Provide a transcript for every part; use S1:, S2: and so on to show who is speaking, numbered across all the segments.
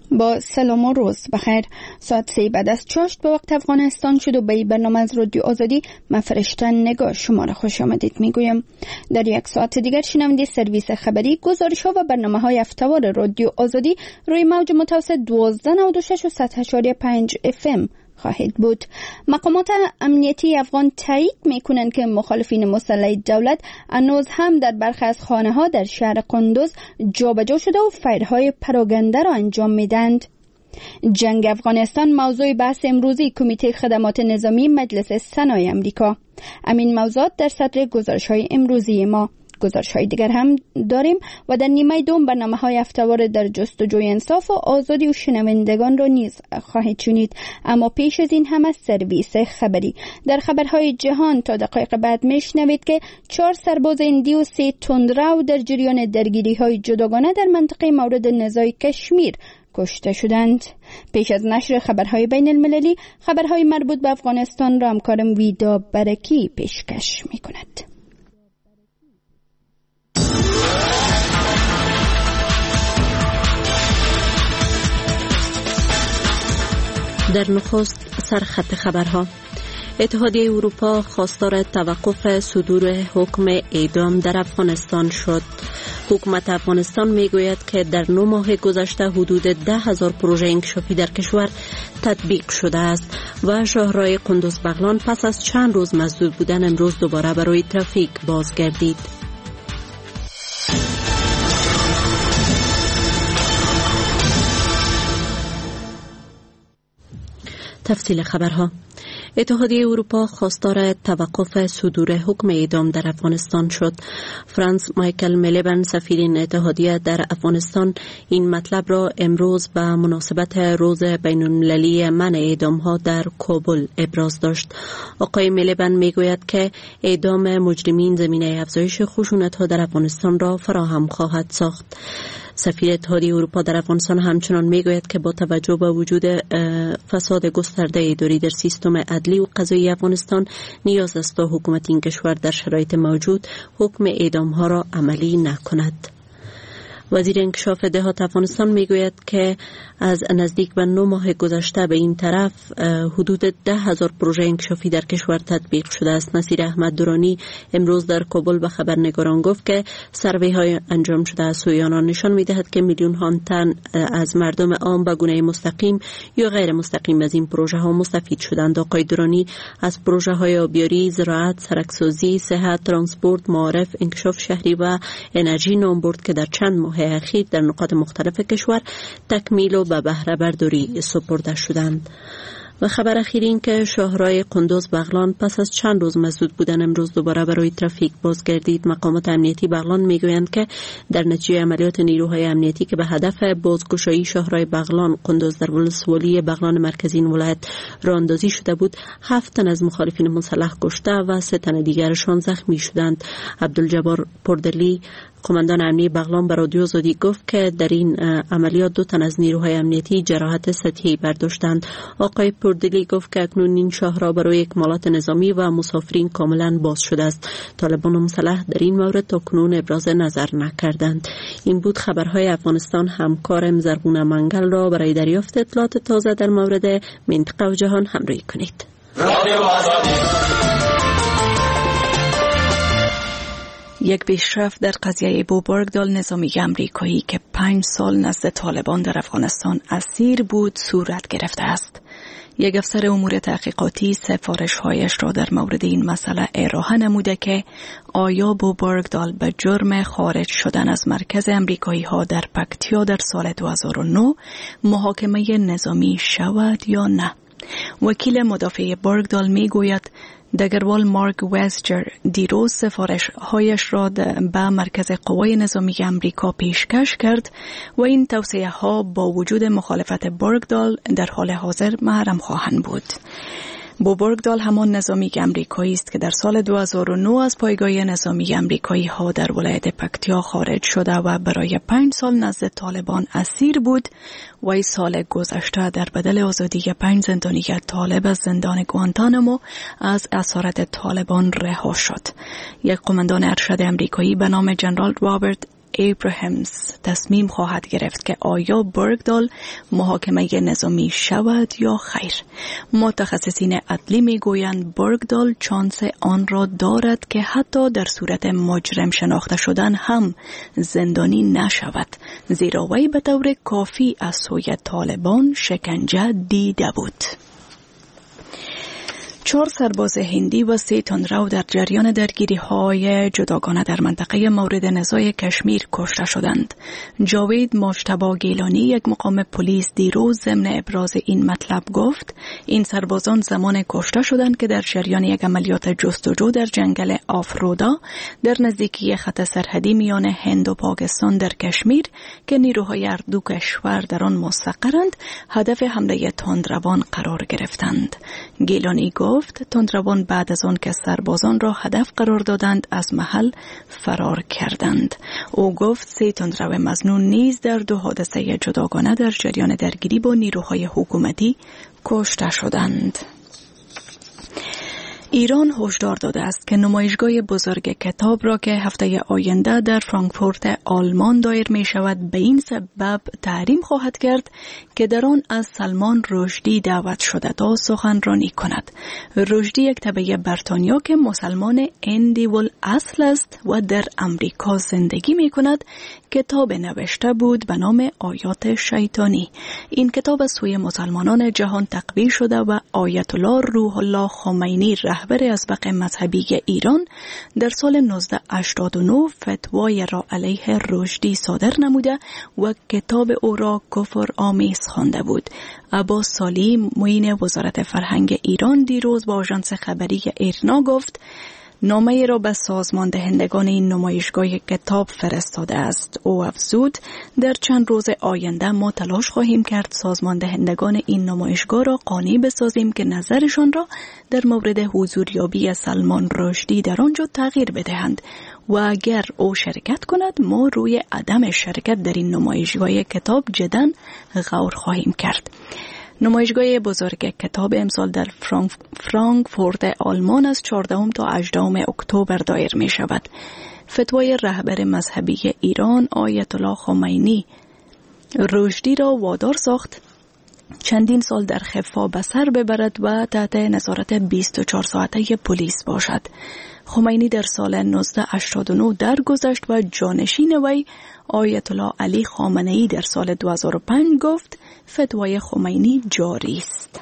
S1: با سلام و روز بخیر. ساعت 3 بعد از چاشت به وقت افغانستان شد و به برنامه از رادیو آزادی من فرشته نگاه شما را خوش آمدید میگویم. در یک ساعت دیگر شنونده سرویس خبری، گزارش ها و برنامه های هفته‌وار رادیو آزادی روی موج متوسط 1296 و 100.5 FM خواهد بود. مقامات امنیتی افغان تایید میکنند که مخالفین مسلح دولت هنوز هم در برخی از خانه ها در شهر قندوز جابجا شده و فیرهای پراگنده را انجام میدند. جنگ افغانستان موضوع بحث امروزی کمیته خدمات نظامی مجلس سنای امریکا. امین موضوعات در صدر گزارش های امروزی ما. گزارش های دیگر هم داریم و در نیمه دوم برنامه های هفته‌وار در جستجوی انصاف و آزادی و شنوندگان را نیز خواهید شنید. اما پیش از این هم از سرویس خبری. در خبرهای جهان تا دقایق بعد میشنوید که 4 سرباز هندی و 3 تندرو در جریان درگیری های جداگانه در منطقه مورد نزاع کشمیر کشته شدند. پیش از نشر خبرهای بین المللی، خبرهای مربوط به افغانستان را همکارم ویدا برکی پیشکش می کند.
S2: در نخست سرخط خبرها: اتحادیه اروپا خواستار توقف صدور حکم اعدام در افغانستان شد. حکومت افغانستان میگوید که در 9 ماه گذشته حدود 10,000 پروژه انکشافی در کشور تطبیق شده است و شاهراه قندوز بغلان پس از چند روز مسدود بودن امروز دوباره برای ترافیک بازگردید. تفصیل خبرها: اتحادیه اروپا خواستار توقف صدور حکم اعدام در افغانستان شد. فرانس مایکل میلبن، سفیر این اتحادیه در افغانستان، این مطلب را امروز به مناسبت روز بین المللی منع اعدام ها در کابل ابراز داشت. آقای میلبن میگوید که اعدام مجرمین زمینه افزایش خشونت ها در افغانستان را فراهم خواهد ساخت. سفیر اتحادیه اروپا در افغانستان همچنان میگوید که با توجه به وجود فساد گسترده اداری در سیستم عدلی و قضایی افغانستان نیاز است تا حکومت این کشور در شرایط موجود حکم اعدام ها را عملی نکند. وزیر انکشاف دهات افغانستان میگوید که از نزدیک به 9 ماه گذشته به این طرف حدود 10,000 پروژه انکشافی در کشور تطبیق شده است. نصیر احمد درانی امروز در کابل به خبرنگاران گفت که سروی های انجام شده از سوی آنان نشان میدهد که میلیون ها تن از مردم عام به گونه مستقیم یا غیر مستقیم از این پروژه ها مستفید شدند. آقای درانی از پروژه های آبیاری، زراعت، سرکسازی، صحت، ترانسپورت، معارف، انکشاف شهری و انرژی نام برد که در چند ماه اخیر در نقاط مختلف کشور تکمیل و به بهره برداری سپرده شدند. و خبر اخیر این که شاهراه قندوز بغلان پس از چند روز مسدود بودن امروز دوباره برای ترافیک بازگردید. مقامات امنیتی بغلان میگویند که در نتیجه عملیات نیروهای امنیتی که به هدف بازگشایی شاهراه بغلان قندوز در ولسوالی بغلان مرکزی این ولایت راه اندازی شده بود، 7 تن از مخالفین مسلح کشته و 3 تن دیگرشان زخمی شدند. عبدالجبار پردلی، قماندان امنیتی بغلان، به رادیو آزادی گفت که در این عملیات 2 تن از نیروهای امنیتی جراحت سطحی برداشتند. آقای پردلی گفت که اکنون این شاهراه برای اکمالات نظامی و مسافرین کاملا باز شده است. طالبان مسلح در این مورد تاکنون ابراز نظر نکردند. این بود خبرهای افغانستان. همکارم زرغونه منگل را برای دریافت اطلاعات تازه در مورد منطقه و جهان همراهی کنید.
S3: یک پیشرفت در قضیه بو برگدال، نظامی امریکایی که 5 سال نزد طالبان در افغانستان اسیر بود، صورت گرفته است. یک افسر امور تحقیقاتی سفارش‌هایش را در مورد این مسئله ارائه نموده که آیا بو برگدال به جرم خارج شدن از مرکز امریکایی‌ها در پکتیا در سال 2009 محاکمه نظامی شود یا نه. وکیل مدافع برگدال میگوید دگروال مارک وستجر دیروز سفارش‌هایش را به مرکز قوای نظامی امریکا پیشکش کرد و این توصیه‌ها با وجود مخالفت برگدال در حال حاضر محرم خواهند بود. بو برگدال همان نظامی امریکایی است که در سال 2009 از پایگاه نظامی امریکایی ها در ولایت پکتیا خارج شده و برای 5 سال نزد طالبان اسیر بود و این سال گذشته در بدل آزادی 5 زندانی طالب از زندان گوانتانامو از اسارت طالبان رها شد. یک قماندان ارشد امریکایی به نام جنرال رابرت ابراهیمز تصمیم خواهد گرفت که آیا برگدال محاکمه نظامی شود یا خیر. متخصصین عدلی میگویند برگدال چانس آن را دارد که حتی در صورت مجرم شناخته شدن هم زندانی نشود، زیرا وی به طور کافی از سوی طالبان شکنجه دیده بود. 4 سرباز هندی و 3 تندرو در جریان درگیری‌های جداگانه در منطقه مورد نزاع کشمیر کشته شدند. جاوید مجتبی گیلانی، یک مقام پلیس، دیروز ضمن ابراز این مطلب گفت این سربازان زمان کشته شدند که در جریان یک عملیات جستجو در جنگل آفرودا در نزدیکی خط سرحدی میان هند و پاکستان در کشمیر که نیروهای هر دو کشور در آن مستقرند هدف حمله تندروان قرار گرفتند. گیلانی گفت تندروان بعد از آن که سربازان را هدف قرار دادند از محل فرار کردند. او گفت 3 تندرو مظنون نیز در 2 حادثه جداگانه در جریان درگیری با نیروهای حکومتی کشته شدند. ایران هشدار داده است که نمایشگاه بزرگ کتاب را که هفته آینده در فرانکفورت آلمان دایر می شود به این سبب تحریم خواهد کرد که در آن از سلمان رشدی دعوت شده تا سخنرانی کند. رشدی یک تبعه بریتانیا که مسلمان هندی الاصل است و در امریکا زندگی می کند کتاب نوشته بود به نام آیات شیطانی. این کتاب از سوی مسلمانان جهان تقویه شده و آیت الله روح الله خمینی رهبر ازبق مذهبی ایران در سال 1989 فتوای را علیه رشدی صادر نموده و کتاب او را کفر آمیز خوانده بود. عباس سالی معین وزارت فرهنگ ایران دیروز با آژانس خبری ایرنا گفت نامه را به سازمان دهندگان این نمایشگاه کتاب فرستاده است. او افزود در چند روز آینده ما تلاش خواهیم کرد سازمان دهندگان این نمایشگاه را قانع بسازیم که نظرشان را در مورد حضوریابی سلمان رشدی در آنجا تغییر بدهند و اگر او شرکت کند ما روی عدم شرکت در این نمایشگاه کتاب جداً غور خواهیم کرد. نمایشگاه بزرگ کتاب امسال در فرانکفورت آلمان از 14 تا 18 اکتبر دایر می شود. فتوای رهبر مذهبی ایران آیت الله خمینی رشدی را وادار ساخت چندین سال در خفا به سر ببرد و تحت نظارت 24 ساعته پلیس باشد. خمینی در سال 1989 درگذشت و جانشین وی آیت الله علی خامنه‌ای در سال 2005 گفت فتوای خمینی جاری است.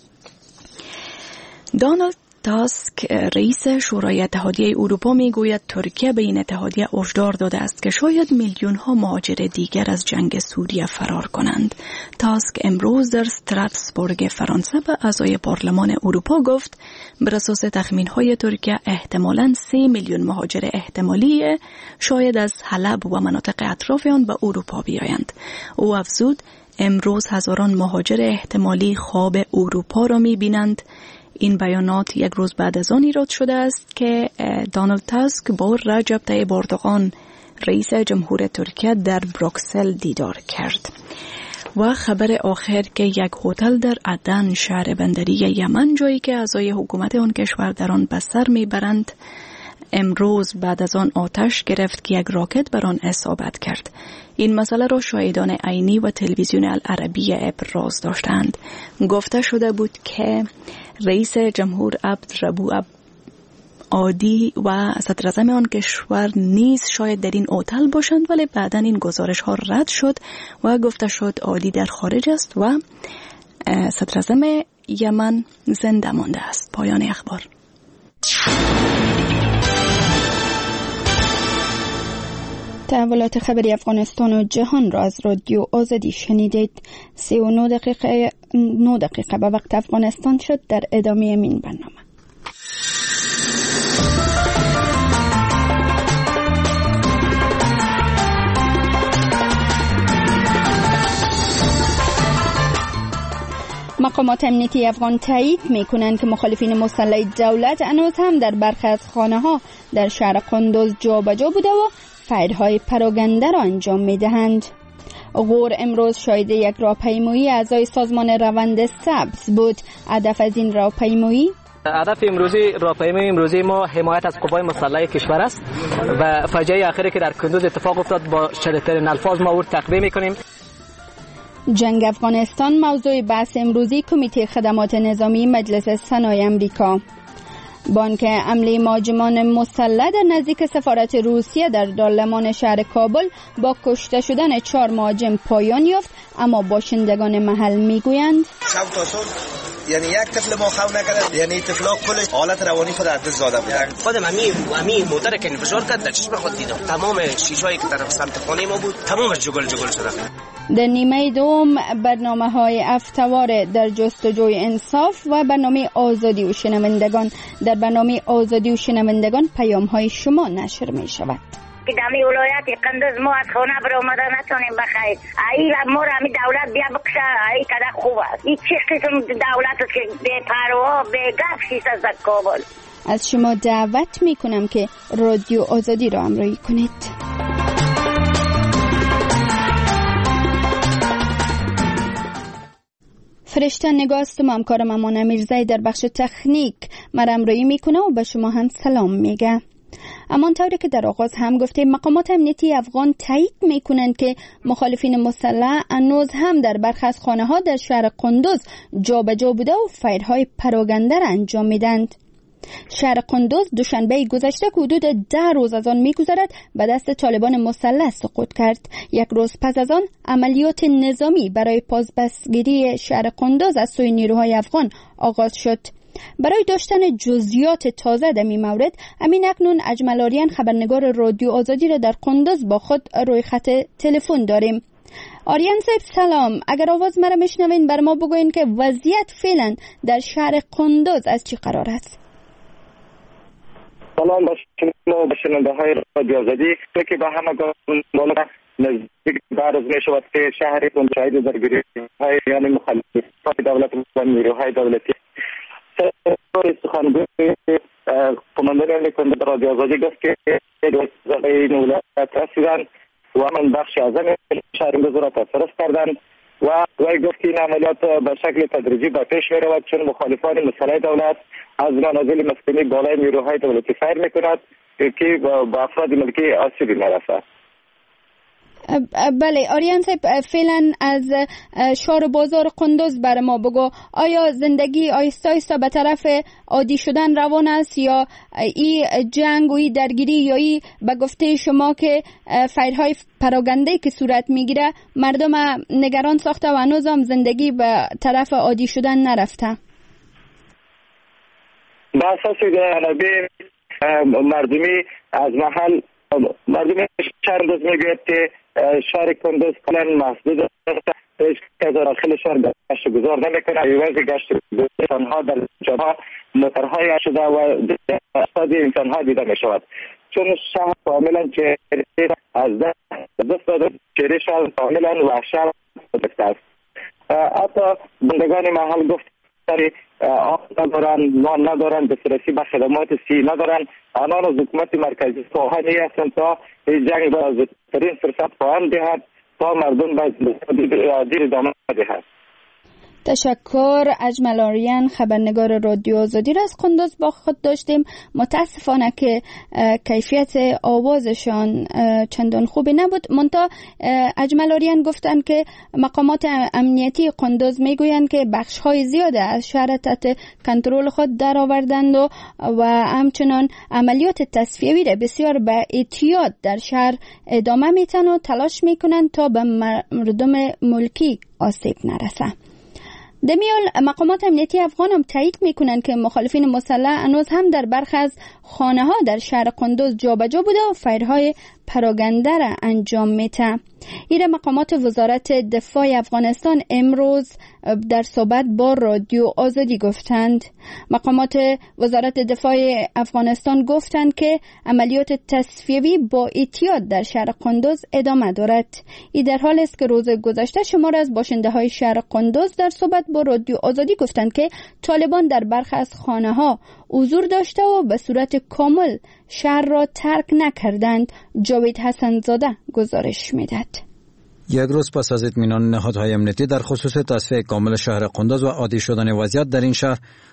S3: دونالد تاسک رئیس شورای اتحادیه اروپا میگوید ترکیه به این اتحادیه هشدار داده است که شاید میلیون ها مهاجر دیگر از جنگ سوریه فرار کنند. تاسک امروز در استراسبورگ فرانسه به اعضای پارلمان اروپا گفت بر اساس تخمین های ترکیه احتمالاً 3 میلیون مهاجر احتمالی شاید از حلب و مناطق اطراف آن به اروپا بیایند. او افزود امروز هزاران مهاجر احتمالی خواب اروپا را می‌بینند. این بیانات یک روز بعد از آن ایراد شده است که دونالد تاسک با رجب طیب اردوغان رئیس جمهور ترکیه در بروکسل دیدار کرد. و خبر آخر که یک هتل در عدن شهر بندری یمن جایی که اعضای حکومت آن کشور در آن به سر میبرند امروز بعد از آن آتش گرفت که یک راکت بر آن اصابت کرد. این مسئله را شاهدان عینی و تلویزیون العربیه ابراز داشتند. گفته شده بود که رئیس جمهور عبدالربو عادی و صدراعظم آن کشور نیز شاید در این هتل باشند، ولی بعداً این گزارش ها رد شد و گفته شد عادی در خارج است و صدراعظم یمن زنده مانده است. پایان اخبار.
S1: تحولات خبری افغانستان و جهان را از رادیو آزادی شنیدید. 39 دقیقه به وقت افغانستان شد. در ادامه این برنامه مقامات امنیتی افغان تایید می‌کنند که مخالفین مسلح دولت هنوز هم در برخی از خانه‌ها در شهر قندوز جابجا بوده و فایرهای پراگنده را انجام می‌دهند. غور امروز شاهد یک راهپیمایی اعضای سازمان روند سبز بود. هدف از این راهپیمایی
S4: هدف امروزی راهپیمایی امروزی ما حمایت از قوای مسلحه کشور است و فاجعه اخیری که در کندوز اتفاق افتاد با شدیدترین الفاظ ما او تقدیم می‌کنیم.
S1: جنگ افغانستان موضوع بحث امروزی کمیته خدمات نظامی مجلس سنای امریکا. بانک عملی مهاجمان مسلح در نزدیک سفارت روسیه در دارالمان شهر کابل با کشته شدن 4 مهاجم پایان یافت، اما باشندگان محل میگویند
S5: یعنی یک طفل ما خو نکرد، یعنی طفلا کل حالت روانی خود از دست داده بود.
S6: خودم امی موتر که انفجار کرد در چشم خود دیدم، تمام شیشه‌ای که طرف سمت خانه ما بود تمامش جگل شده.
S1: در نیمه دوم برنامه‌های افتوار در جستجوی انصاف و برنامه آزادی و شنوندگان. در برنامه آزادی و شنوندگان پیام‌های شما نشر می‌شود.
S7: که دمی ولایت قندوز ما از خانه بر اومده نتونیم بخیر. ای ما را می دولت بیا بکشه، ای کده خوب است. این چه قسم دولت است که بی پروا بی گپ شیست از کابل.
S1: از شما دعوت می کنم که رادیو آزادی را همراهی کنید. فرشته نگاستم، همکارم امان امیرزایی در بخش تکنیک مرا همراهی میکنه و به شما هم سلام میگه. اما طوری که در آغاز هم گفتیم، مقامات امنیتی افغان تایید میکنند که مخالفین مسلح هنوز هم در برخی از خانه‌ها در شهر قندوز جابجا بوده و فایرهای پراگنده را انجام میدند. شهر قندوز دوشنبه گذشته که حدود 10 روز از آن میگذرد به دست طالبان مسلح سقوط کرد. یک روز پس از آن عملیات نظامی برای بازپسگیری شهر قندوز از سوی نیروهای افغان آغاز شد. برای داشتن جزئیات تازه در این مورد، امین اکنون اجمل آریان خبرنگار رادیو آزادی را در قندوز با خود روی خط تلفن داریم. آریان صاحب سلام، اگر آواز مرا میشنوین بر ما بگوین که وضعیت فعلا در شهر قندوز از چی قرار است؟
S8: سلام به شنونده‌های رادیو آزادی که به همه بالا نزدیک بارز می شود که شهر قندوز شاهد درگیری‌های یعنی مخالفان دولت و نیروهای دولتی سخنگوی قماندان امنیت قندوز رادیو آزادی گفت که این ولایت رسیدند و من بخش اعظم شهر قندوز را تصرف کردند و وی گفت که این عملیات به شکل تدریجی به پیش می رود، چون مخالفان مسلح دولت از منازل مسکونی بالای نیروهای دولتی فیر می کند که با افراد ملکی آسیبی می رسد.
S1: بله آریان صاحب، فعلا از شهر بازار قندوز بر ما بگو، آیا زندگی آیسته آیسته به طرف عادی شدن روان است یا این جنگ و این درگیری یا این به گفته شما که فایرهای پراگنده که صورت میگیره مردم نگران ساخته و هنوز هم زندگی به طرف عادی شدن نرفته؟
S8: به اساس منابع مردمی از محل مردم شهر قندوز میگوید که شهر قندوز کلا محدود است، هیچ کس داخل شهر گشت گذار نمیکنه. ایوان گشت انسانها در جاها موترهای شده و افراد انسانها دیده میشود، چون شهر کاملا چهره از دست داده، چهره شهر کاملا وحشت بسته است. حتی بندگان محل گفت آب ندارن، نان ندارن، دسترسی به خدمات صحی ندارن. آنان از حکومت مرکزی خواهانی هستند تا جنگ را زودترین فرصت فراهم دهد تا مردم به دیر ادامه دهد.
S1: تشکر. اجمل آریان خبرنگار رادیو آزادی را از قندوز با خود داشتیم. متاسفانه که کیفیت آوازشان چندان خوبی نبود. منتها اجمل آریان گفتند که مقامات امنیتی قندوز میگویند که بخش‌های زیاده از شهر تحت کنترل خود درآوردند و همچنان عملیات تصفیه‌ای را بسیار با احتیاط در شهر ادامه میتن و تلاش میکنند تا به مردم ملکی آسیب نرسه. دمیال مقامات امنیتی افغان هم تایید میکنند که مخالفین مسلح هنوز هم در برخی از خانه ها در شهر قندوز جابجا بوده و فایرهای پراگنده را انجام میده. این مقامات وزارت دفاع افغانستان امروز در صحبت با رادیو آزادی گفتند. مقامات وزارت دفاع افغانستان گفتند که عملیات تصفیه‌ای با احتیاط در شهر قندوز ادامه دارد. این در حال است که روز گذشته شماری از باشنده های شهر قندوز در صحبت با رادیو آزادی گفتند که طالبان در برخی از خانه ها حضور داشته و به صورت کامل شهر را ترک نکردند. جاوید حسن زاده گزارش میدهد.
S9: یک روز پس از اطمینان نهادهای امنیتی در خصوص تصفیه کامل شهر قندوز و عادی شدن وضعیت در این شهر،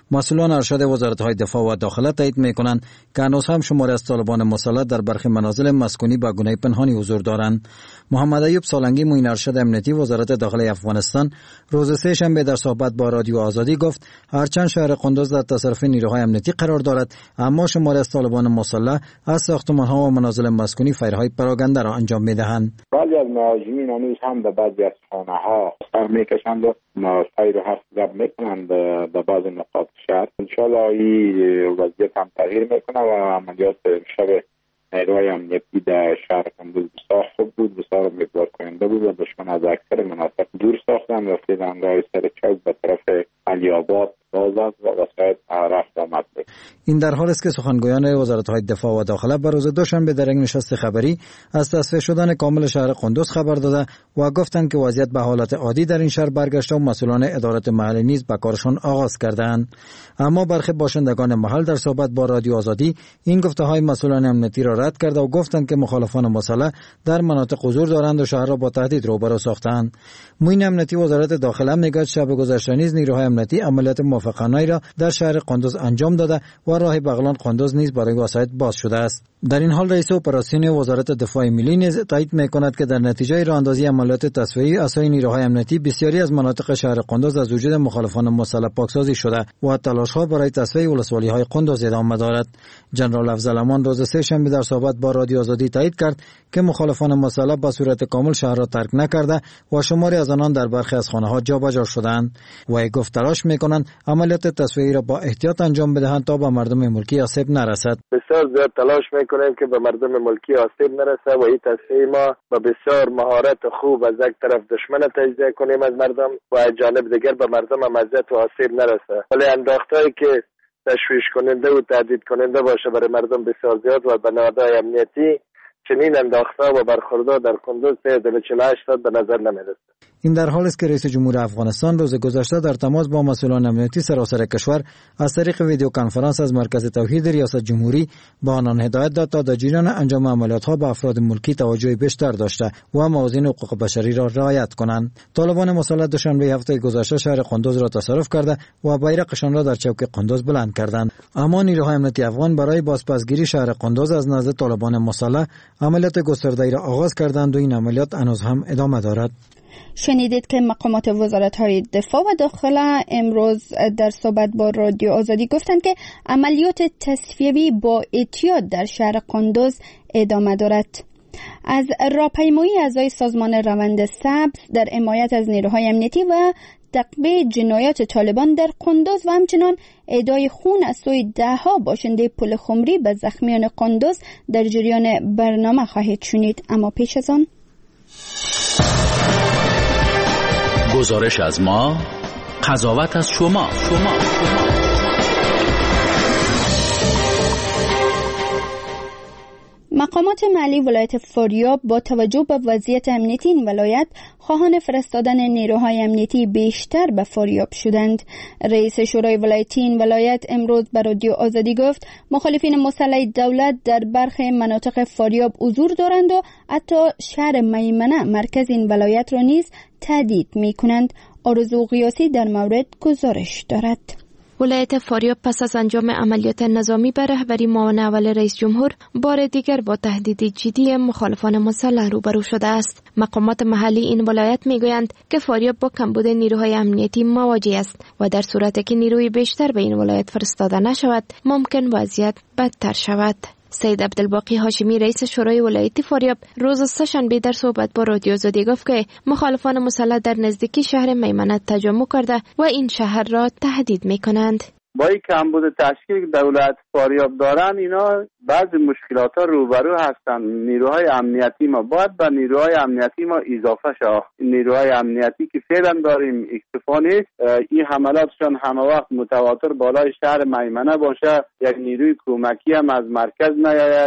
S9: مسئولان ارشد وزارت‌های دفاع و داخله تایید می‌کنند که هنوز هم شماری از طالبان مسلح در برخی منازل مسکونی به گونه پنهانی حضور دارند. محمد ایوب سالنگی معین ارشد امنیتی وزارت داخله افغانستان روز سه شنبه در صحبت با رادیو آزادی گفت هرچند شهر قندوز در تصرف نیروهای امنیتی قرار دارد، اما شماری از طالبان مسلح از ساختمان‌ها و منازل مسکونی فیرهای پراگنده را انجام می‌دهند.
S8: بعضی از مهاجمین هنوز هم به بعضی از خانه‌ها سر می‌کشند و سیر و حرف زد می‌کنند به بعض نقاط شهر. انشاءالله این وضعیت هم تغییر می‌کنه و عملیات شب نیروهای امنیتی در شهر قندوز بسیار خوب بود، بسیار امیدوار کننده بود و دشمن از اکثر مناطق دور ساختن و رسیدن راه سر چوک به طرف علی آباد بازد و وسایل رفت آمد.
S9: این در حال است که سخنگویان وزارت‌های دفاع و داخله بر روز دوشنبه در یک نشست خبری از تصفیه شدن کامل شهر قندوز خبر داده و گفتند که وضعیت به حالت عادی در این شهر برگشته و مسئولان ادارات محلی نیز به کارشان آغاز کردند. اما برخی باشندگان محل در صحبت با رادیو آزادی این گفته‌های مسئولان امنیتی را رد کرده و گفتند که مخالفان مسلح در مناطق حضور دارند و شهر را با تهدید روبرو ساختند. معین امنیتی وزارت داخله میگوید شب گذشته نیز نیروهای امنیتی عملیات موافقانه را در شهر قندوز انجام داده و راه بغلان قندوز نیز برای وسایط باز شده است. در این حال رئیس اپراسیون وزارت دفاع ملی نیز تایید می‌کند که در نتیجه راهاندازی عملیات تصفیه‌ای اسای نیروهای امنیتی بسیاری از مناطق شهر قندوز از وجود مخالفان مسلح پاکسازی شده و تلاش‌ها برای تصفیه ولسوالی‌های قندوز ادامه دارد. جنرال افضل امان روز سه شنبه در صحبت با رادیو آزادی تایید کرد که مخالفان مسلح به صورت کامل شهر را ترک نکرده و شماری از آنان در برخی از خانه‌ها جابجا شدند و گفت تلاش می‌کنند عملیات تصفیه‌ای را با احتیاط انجام بدهند تا به مردم ملکی آسیب نرسد.
S10: بسیار زیاد تلاش می‌کنیم که به مردم ملکی آسیب نرسه و این تصفیه ما با بسیار مهارت خوب از یک طرف دشمن تجزیه کنیم از مردم و از جانب دیگر به مردم اذیت و آسیب نرسه. ولی انداخته‌ای که تشویش کننده و تهدید کننده باشه برای مردم بسیار زیاد و به نهادهای امنیتی چنین انداخته‌ها و برخوردها در قندوز 348 به نظر نمی‌رسه.
S9: این در حال است که رئیس جمهور افغانستان روز گذشته در تماس با مسئولان امنیتی سراسر کشور از طریق ویدیو کنفرانس از مرکز توحید ریاست جمهوری با آنان هدایت داد تا در جریان انجام عملیات‌ها به افراد ملکی توجه بیشتر داشته و موازین حقوق بشری را رعایت کنند. طالبان مسلح دوشنبه هفته گذشته شهر قندوز را تصرف کرده و بیرقشان را در چوک قندوز بلند کردند. اما نیروهای امنیتی افغان برای بازپسگیری شهر قندوز از نزد طالبان مسلح عملیات گسترده‌ای را آغاز کردند و این عملیات هنوز هم ادامه دارد.
S1: شنیدید که مقامات وزارت‌های دفاع و داخله امروز در صحبت با رادیو آزادی گفتند که عملیات تصفیه‌ای با احتیاط در شهر قندوز ادامه دارد. از راهپیمایی اعضای سازمان روند سبز در حمایت از نیروهای امنیتی و تعقیب جنایات طالبان در قندوز و همچنان اهدای خون از سوی ده‌ها باشنده پل خمری به زخمیان قندوز در جریان برنامه خواهید شنید. اما پیش از آن
S11: گزارش از ما، قضاوت از شما.
S1: مقامات محلی ولایت فاریاب با توجه به وضعیت امنیتی این ولایت خواهان فرستادن نیروهای امنیتی بیشتر به فاریاب شدند. رئیس شورای ولایتی این ولایت امروز به رادیو آزادی گفت مخالفین مسلح دولت در برخی مناطق فاریاب حضور دارند و حتی شهر میمنه مرکز این ولایت را نیز تهدید می‌کنند. آرزو قیاسی در مورد گزارش دارد.
S12: ولایت فاریاب پس از انجام عملیات نظامی به رهبری معاون اول رئیس جمهور بار دیگر با تهدید جدی مخالفان مسلح روبرو شده است. مقامات محلی این ولایت میگویند که فاریاب با کمبود نیروهای امنیتی مواجه است و در صورتی که نیروی بیشتر به این ولایت فرستاده نشود ممکن وضعیت بدتر شود. سید عبدالباقی هاشمی رئیس شورای ولایتی فاریاب روز سه‌شنبه در صحبت با رادیو آزادی گفت که مخالفان مسلح در نزدیکی شهر میمنه تجمع کرده و این شهر را تهدید می‌کنند.
S13: با این کمبود تشکیل که دولت فاریاب دارن اینا بعضی مشکلات ها روبرو هستن. نیروهای امنیتی ما باید به نیروهای امنیتی ما اضافه شد. نیروهای امنیتی که فعلا داریم اکتفا نیست. این حملاتشان همه وقت متواتر بالای شهر میمنه باشه. یک نیروی کمکی هم از مرکز نیاید یا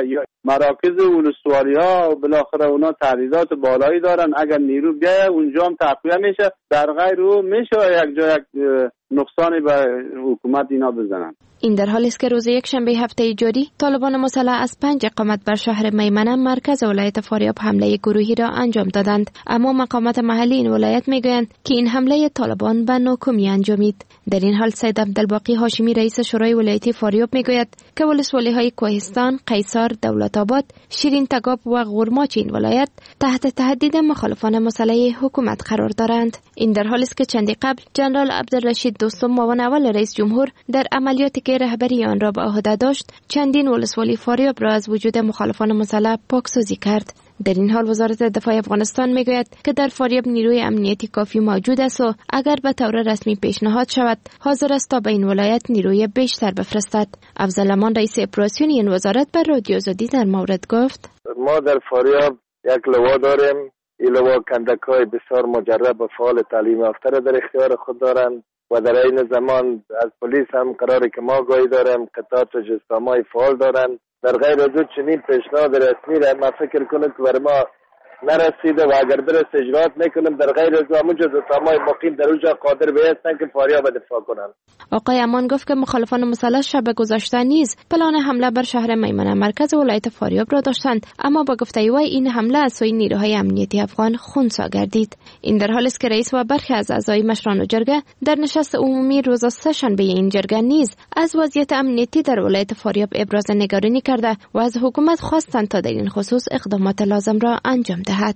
S13: مراکز ولسوالی ها بالاخره اونا تعدیدات بالایی دارن، اگر نیرو بیایه اونجا هم تقویه میشه، در غیر او میشه یک جا یک نقصانی به حکومت اینا بزنن.
S12: این در حالی است که روز یکشنبه هفته جاری طالبان مسلح از 5 اقامت بر شهر میمنه مرکز ولایت فاریاب حمله گروهی را انجام دادند، اما مقامات محلی این ولایت میگویند که این حمله طالبان به ناکامی انجامید. در این حال سید عبدالباقی هاشمی رئیس شورای ولایتی فاریاب میگوید که ولسوالی های کوهستان، قیصر، دولت‌آباد، شیرین تگاب و غورماچ این ولایت تحت تهدید مخالفان مسلح حکومت قرار دارند. این در حالی است که چندی قبل جنرال عبدالرشید دوستم معاون اول رئیس جمهور در عملیاتی که رهبری آن را به عهده داشت چندین ولسوالی فاریاب را از وجود مخالفان مسلح پاکسازی کرد. در این حال وزارت دفاع افغانستان میگوید که در فاریاب نیروی امنیتی کافی موجود است و اگر به طور رسمی پیشنهاد شود حاضر است تا به این ولایت نیروی بیشتر بفرستد. افضل امان رئیس اپراسیون این وزارت بر رادیو آزادی در مورد گفت:
S10: ما در فاریاب یک لوا داریم. این لوا کندک‌های بسیار مجرب و فعال تعلیم یافته در اختیار خود دارند و در این زمان از پلیس هم قراری که ما گاهی داریم، قطعات و جسامای فعال دارند. در غیر از چنین پیشنهاد رسمی را ما فکر کنیم که بر ما نرسیده و اگر درست اجرات میکنیم در غیر از همون جسامای مقیم در اونجا قادر به هستند که فاریاب دفاع کنند.
S12: آقای امان گفت که مخالفان مسلح شب گذشته نیز پلان حمله بر شهر میمنه مرکز ولایت فاریاب را داشتند، اما با گفته وی این حمله از سوی نیروهای امنیتی افغان خنثی گردید. این در حالی است که رئیس و برخی از اعضای مشران جرگه در نشست عمومی روز سه‌شنبه این جرگه نیز از وضعیت امنیتی در ولایت فاریاب ابراز نگرانی کرده و از حکومت خواستند تا در این خصوص اقدامات لازم را انجام دهد.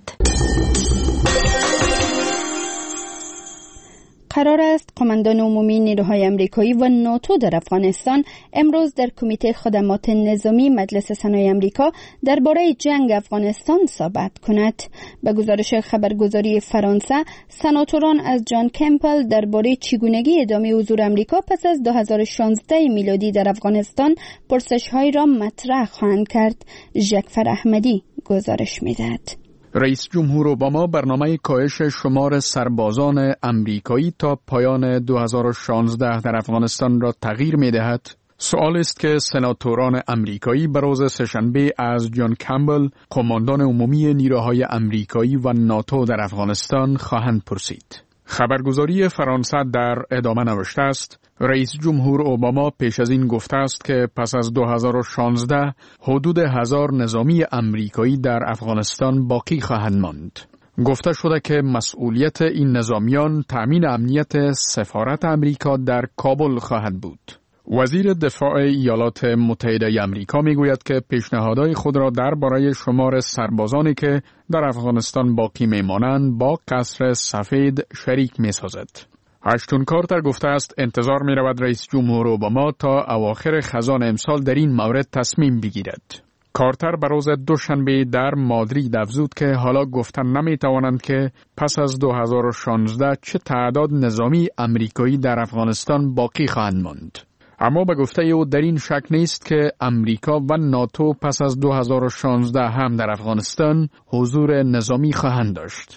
S1: قرار است قماندان عمومی نیروهای آمریکایی و ناتو در افغانستان امروز در کمیته خدمات نظامی مجلس سنای آمریکا درباره جنگ افغانستان صحبت کند. به گزارش خبرگزاری فرانسه، سناتوران از جان کمپل درباره چگونگی ادامه حضور آمریکا پس از 2016 میلادی در افغانستان پرسش‌هایی را مطرح خواهند کرد. ژکفر احمدی گزارش می‌دهد.
S14: رئیس جمهور اوباما برنامه کاهش شمار سربازان امریکایی تا پایان 2016 در افغانستان را تغییر می دهد. سوال است که سناتوران امریکایی به روز سه‌شنبه از جان کمبل، قماندان عمومی نیروهای امریکایی و ناتو در افغانستان خواهند پرسید. خبرگزاری فرانسه در ادامه نوشته است: رئیس جمهور اوباما پیش از این گفته است که پس از 2016 حدود 1000 نظامی امریکایی در افغانستان باقی خواهند ماند. گفته شده که مسئولیت این نظامیان تأمین امنیت سفارت امریکا در کابل خواهد بود. وزیر دفاع ایالات متحده آمریکا میگوید که پیشنهادهای خود را درباره شمار سربازانی که در افغانستان باقی میمانند با قصر سفید شریک میسازد. اشتون کارتر گفته است انتظار می رود رئیس جمهور اوباما تا اواخر خزان امسال در این مورد تصمیم بگیرد. کارتر به روز دوشنبه در مادرید افزود که حالا گفتن نمی توانند که پس از 2016 چه تعداد نظامی امریکایی در افغانستان باقی خواهند ماند. اما به گفته او در این شک نیست که امریکا و ناتو پس از 2016 هم در افغانستان حضور نظامی خواهند داشت.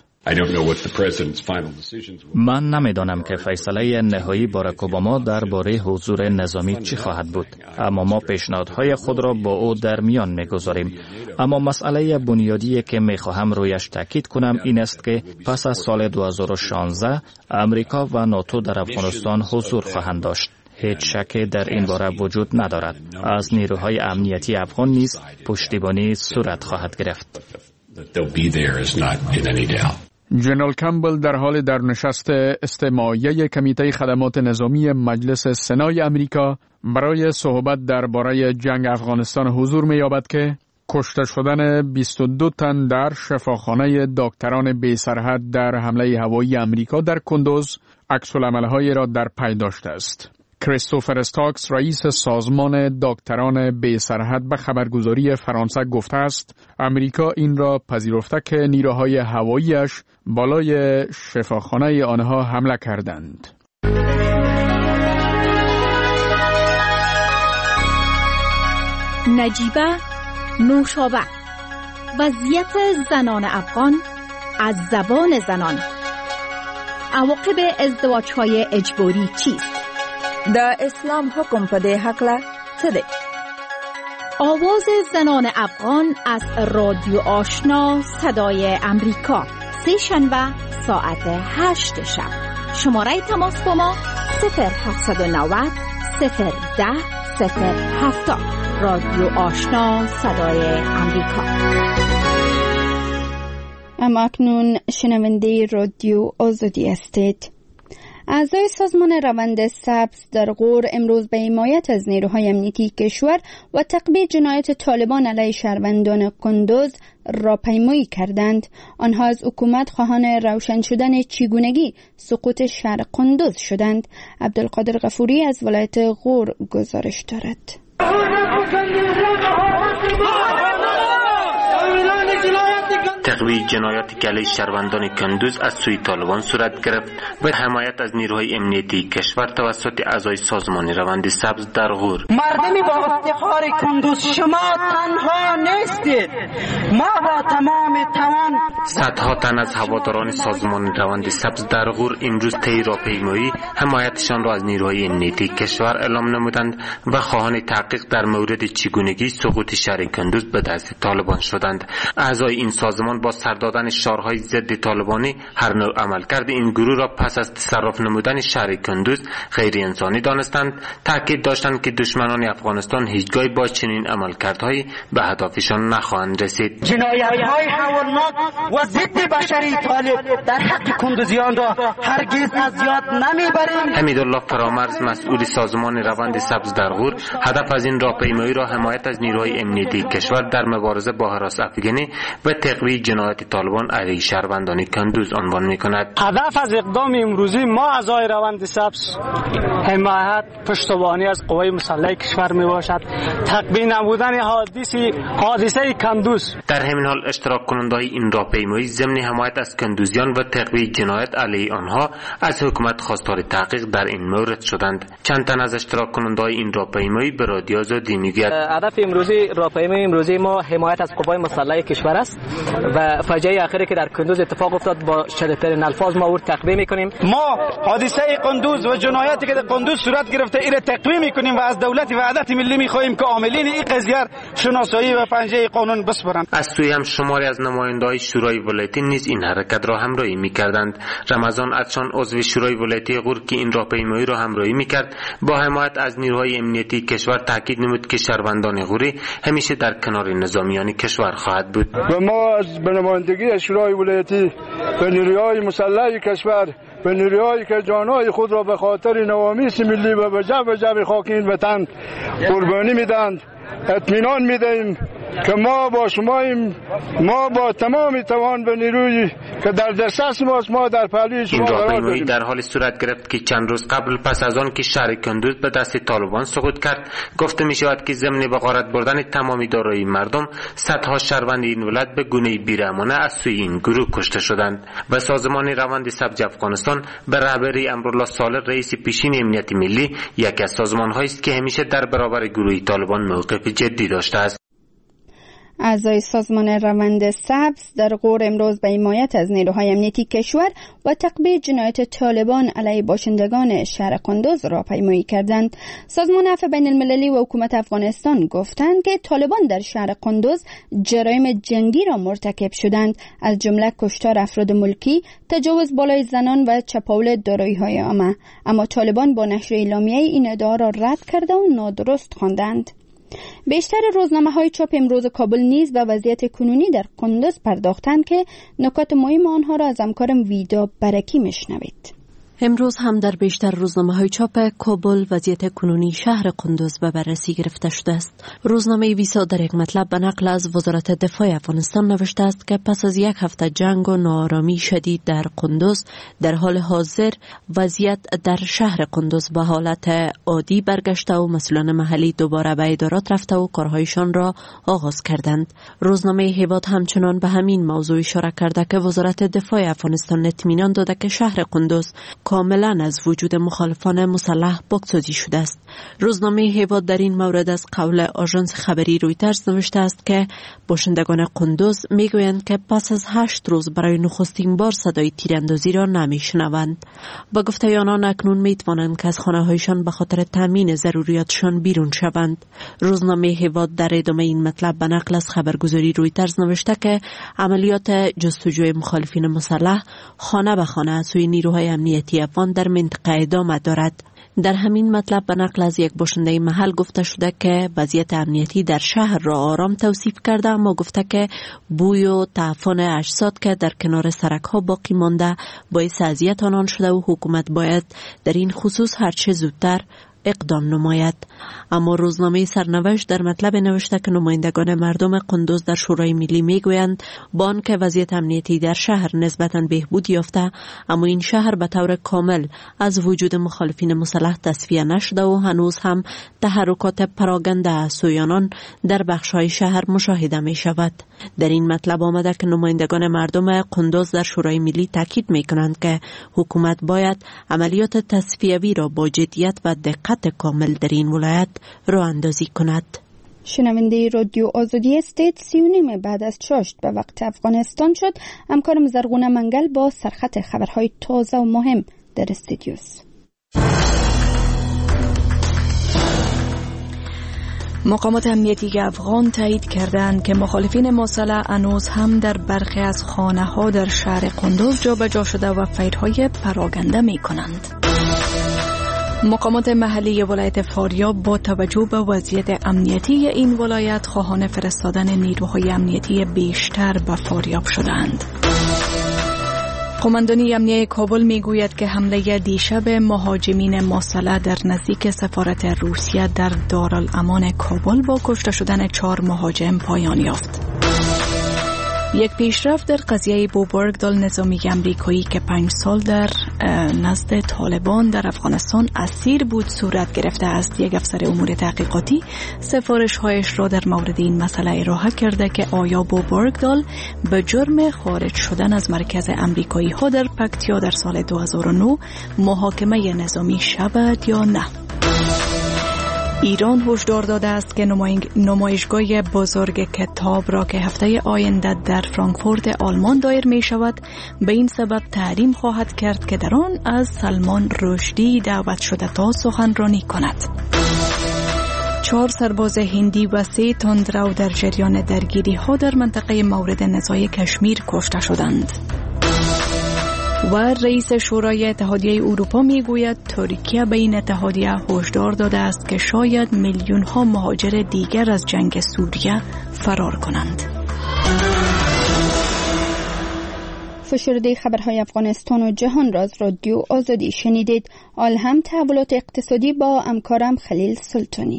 S15: من نمیدانم که فیصله نهایی باراک اوباما درباره حضور نظامی چی خواهد بود، اما ما پیشنهادهای خود را با او در میان میگذاریم. اما مسئله بنیادی که میخواهم رویش تاکید کنم این است که پس از سال 2016 امریکا و ناتو در افغانستان حضور خواهند داشت. هیچ شک در این باره وجود ندارد. از نیروهای امنیتی افغان نیز پشتیبانی صورت خواهد گرفت.
S14: جنرال کمبل در حال در نشست استماعیه کمیته خدمات نظامی مجلس سنای آمریکا برای صحبت درباره جنگ افغانستان حضور می‌یابد که کشته شدن 22 تن در شفاخانه دکتران بی سرحد در حمله هوایی آمریکا در کندوز عکس‌العمل‌هایی را در پی داشته است. کریستوفر استاکس رئیس سازمان دکتران بی سرحد به خبرگزاری فرانسه گفته است امریکا این را پذیرفته که نیروهای هواییش بالای شفاخانه آنها حمله کردند.
S16: نجیبه نوشابه، وضعیت زنان افغان از زبان زنان. عواقب ازدواج‌های اجباری چیست؟
S17: د اسلام حکم په دې حقله څه دی؟
S16: آواز زنان افغان از رادیو آشنا صدای امریکا، سه شنبه ساعت 8 شب. شماره تماس با ما 0790 010 070. رادیو آشنا صدای امریکا.
S1: اما اکنون شنونده رادیو آزادی هستید. اعضای سازمان روند سبز در غور امروز به حمایت از نیروهای امنیتی کشور و تقویه جنایت طالبان علیه شهروندان قندوز راهپیمایی کردند. آنها از حکومت خواهان روشن شدن چگونگی سقوط شهر قندوز شدند. عبدالقادر غفوری از ولایت غور گزارش دارد.
S17: تقویه جنایاتی که علیه شهروندان کندوز از سوی طالبان صورت گرفت و حمایت از نیروهای امنیتی کشور توسط اعضای سازمان روند سبز در غور.
S18: مردمی با افتخار کندوز، شما تنها نیستید، ما با تمام توان.
S17: صدها تن از هواداران سازمان روند سبز در غور امروز طی راهپیمایی حمایتشان را از نیروهای امنیتی کشور اعلام نمودند و خواهان تحقیق در مورد چگونگی سقوط شهر کندوز به دست طالبان شدند. اعضای این سازمان با سر دادن شعارهای ضد طالبانی هر نوع عملکرد این گروه را پس از تصرف نمودن شهر کندوز غیر انسانی دانستند. تاکید داشتند که دشمنان افغانستان هیچگاه با چنین عملکردهایی به هدفشان نخواهند رسید.
S18: جنایت‌های هولناک و ضد بشری طالب در حق کندوزیان را هرگز از یاد نمیبریم.
S17: حمیدالله فرامرز مسئول سازمان روند سبز در غور هدف از این راهپیمایی را حمایت از نیروهای امنیتی کشور در مبارزه با هراس افغانی و تقویه جنایت طالبان علیه شهروندان کندوز عنوان می‌کند.
S19: هدف از اقدام امروزی ما اعضای روند سبز حمایت پشتیبانی از قوای مسلح کشور میباشد. تقویه نمودن حادثه کندوز.
S17: در همین حال اشتراک کنندگان این راهپیمایی ضمن حمایت از کندوزیان و تقویه جنایت علیه آنها از حکومت خواستار تحقیق در این مورد شدند. چند تن از اشتراک کنندگان این راهپیمایی به رادیو آزادی میگویند
S4: هدف امروزی راهپیمایی امروزی ما حمایت از قوای مسلح کشور است و فاجعه اخیری که در کندوز اتفاق افتاد با شدیدترین الفاظ ما او تقویه میکنیم.
S18: ما حادثه قندوز و جنایاتی که در قندوز صورت گرفته این تقویه میکنیم و از دولت وحدت ملی میخواهیم که عاملین این قضیه شناسایی و پنجه قانون بسپارند.
S17: از سوی هم شماری از نمایندگان شورای ولایتی نیز این حرکت را همراهی میکردند. رمضان عطشان عضو شورای ولایتی غور که این راهپیمایی را همراهی میکرد با حمایت از نیروهای امنیتی کشور تاکید نمود که شهروندان غوری همیشه در کنار نظامیان کشور خواهد بود.
S20: و ما از نمایندگی شورای ولایتی به نیروهای مسلح کشور به نیروهایی که جانهای خود را به خاطر نوامیس ملی و به جو خاک این وطن قربانی میدند اطمینان میدهیم که ما با شماییم، ما با تمام توان به نیرویی که در دسترس ماست ما در پهلوی شما قرار داریم.
S17: در حالی صورت گرفت که چند روز قبل پس از آن که شهر کندوز به دست طالبان سقوط کرد گفته می شود که ضمن به غارت بردن تمامی دارایی مردم صدها شهروند این ولایت به گونه بیرحمانه از سوی این گروه کشته شدند و سازمان روند سبز افغانستان به رهبری امرالله صالح رئیس پیشین امنیت ملی یکی از سازمان‌هایی است که همیشه در برابر گروه طالبان موقف جدی داشته است.
S1: اعضای سازمان روند سبز در غور امروز به حمایت از نیروهای امنیتی کشور و تقویه جنایت طالبان علیه باشندگان شهر قندوز راهپیمایی کردند. سازمان عفو بین المللی و حکومت افغانستان گفتند که طالبان در شهر قندوز جرایم جنگی را مرتکب شدند، از جمله کشتار افراد ملکی، تجاوز بالای زنان و چپاول دارایی‌های عامه. اما طالبان با نشر اعلامیه این ادعا را رد کرده و نادرست خواندند. بیشتر روزنامه‌های چاپ امروز کابل نیز به وضعیت کنونی در قندوز پرداختند که نکات مهم آنها را از همکارم ویدا برکی میشنوید.
S2: امروز هم در بیشتر روزنامه‌های چاپ کابل وضعیت کنونی شهر قندوز به بررسی گرفته شده است. روزنامه ویسا در یک مطلب به نقل از وزارت دفاع افغانستان نوشته است که پس از یک هفته جنگ و ناآرامی شدید در قندوز، در حال حاضر وضعیت در شهر قندوز به حالت عادی برگشته و مسئولان محلی دوباره به ادارات رفته و کارهایشان را آغاز کردند. روزنامه هیواد همچنان به همین موضوع اشاره کرده که وزارت دفاع افغانستان اطمینان داده که شهر قندوز کاملا از وجود مخالفان مسلح پاکسازی شده است. روزنامه هیواد در این مورد از قول آژانس خبری رویترز نوشته است که باشندگان قندوز میگویند که پس از 8 روز برای نخستین بار صدای تیراندازی را نمیشنوند. با گفته آنان اکنون میتوانند که از خانه‌هایشان به خاطر تامین ضروریاتشان بیرون شوند. روزنامه هیواد در ادامه این مطلب به نقل از خبرگزاری رویترز نوشته که عملیات جستجوی مخالفین مسلح خانه به خانه از سوی نیروهای امنیتی افغان در منطقه ادامه دارد. در همین مطلب به نقل از یک باشنده محل گفته شده که وضعیت امنیتی در شهر را آرام توصیف کرده، اما گفته که بوی و تعفن اجساد که در کنار سرک‌ها باقی مانده باعث اذیت آنان شده و حکومت باید در این خصوص هرچه زودتر اقدام نماید. اما روزنامه سرنوشت در مطلب نوشته که نمایندگان مردم قندوز در شورای ملی میگویند با آنکه وضعیت امنیتی در شهر نسبتاً بهبود یافته، اما این شهر به طور کامل از وجود مخالفین مسلح تصفیه نشده و هنوز هم تحرکات پراگنده از سوی آنان در بخش‌های شهر مشاهده می شود. در این مطلب آمده که نمایندگان مردم قندوز در شورای ملی تاکید میکنند که حکومت باید عملیات تصفیوی را با جدیت و دقت کامل در این ولایت راه اندازی کند.
S1: شنونده رادیو آزادی استید 3:30 بعد از چاشت به وقت افغانستان شد. همکارم زرغونه منگل با سرخط خبرهای تازه و مهم در استودیوست.
S3: مقامات امنیتی افغان تایید کردند که مخالفین مسلح هنوز هم در برخی از خانه‌ها در شهر قندوز جابجا شده و فیرهای پراگنده می‌کنند. مقامات محلی ولایت فاریاب با توجه به وضعیت امنیتی این ولایت خواهان فرستادن نیروهای امنیتی بیشتر به فاریاب شدند. قماندانی امنیه کابل میگوید که حمله دیشب مهاجمین مسلح در نزدیک سفارت روسیه در دارالامان کابل با کشته شدن 4 مهاجم پایان یافت. یک پیشرفت در قضیه بوبرگدال نظامی امریکایی که 5 سال در نزد طالبان در افغانستان اسیر بود صورت گرفته است. یک افسر امور تحقیقاتی سفارش‌هایش را در مورد این مسئله ارائه کرده که آیا بوبرگدال به جرم خارج شدن از مرکز امریکایی ها در پکتیا در سال 2009 محاکمه نظامی شود یا نه. ایران هشدار داده است که نمایشگاه بزرگ کتاب را که هفته آینده در فرانکفورت آلمان دایر می شود به این سبب تحریم خواهد کرد که در آن از سلمان رشدی دعوت شده تا سخنرانی کند. 4 سرباز هندی و 3 تندرو در جریان درگیری ها در منطقه مورد نزاع کشمیر کشته شدند. و رئیس شورای اتحادیه اروپا میگوید ترکیه به این اتحادیه هشدار داده است که شاید میلیون ها مهاجر دیگر از جنگ سوریه فرار کنند.
S1: فشرده خبرهای افغانستان و جهان را از رادیو آزادی شنیدید. آل هم تحولات اقتصادی با همکارم خلیل سلطانی.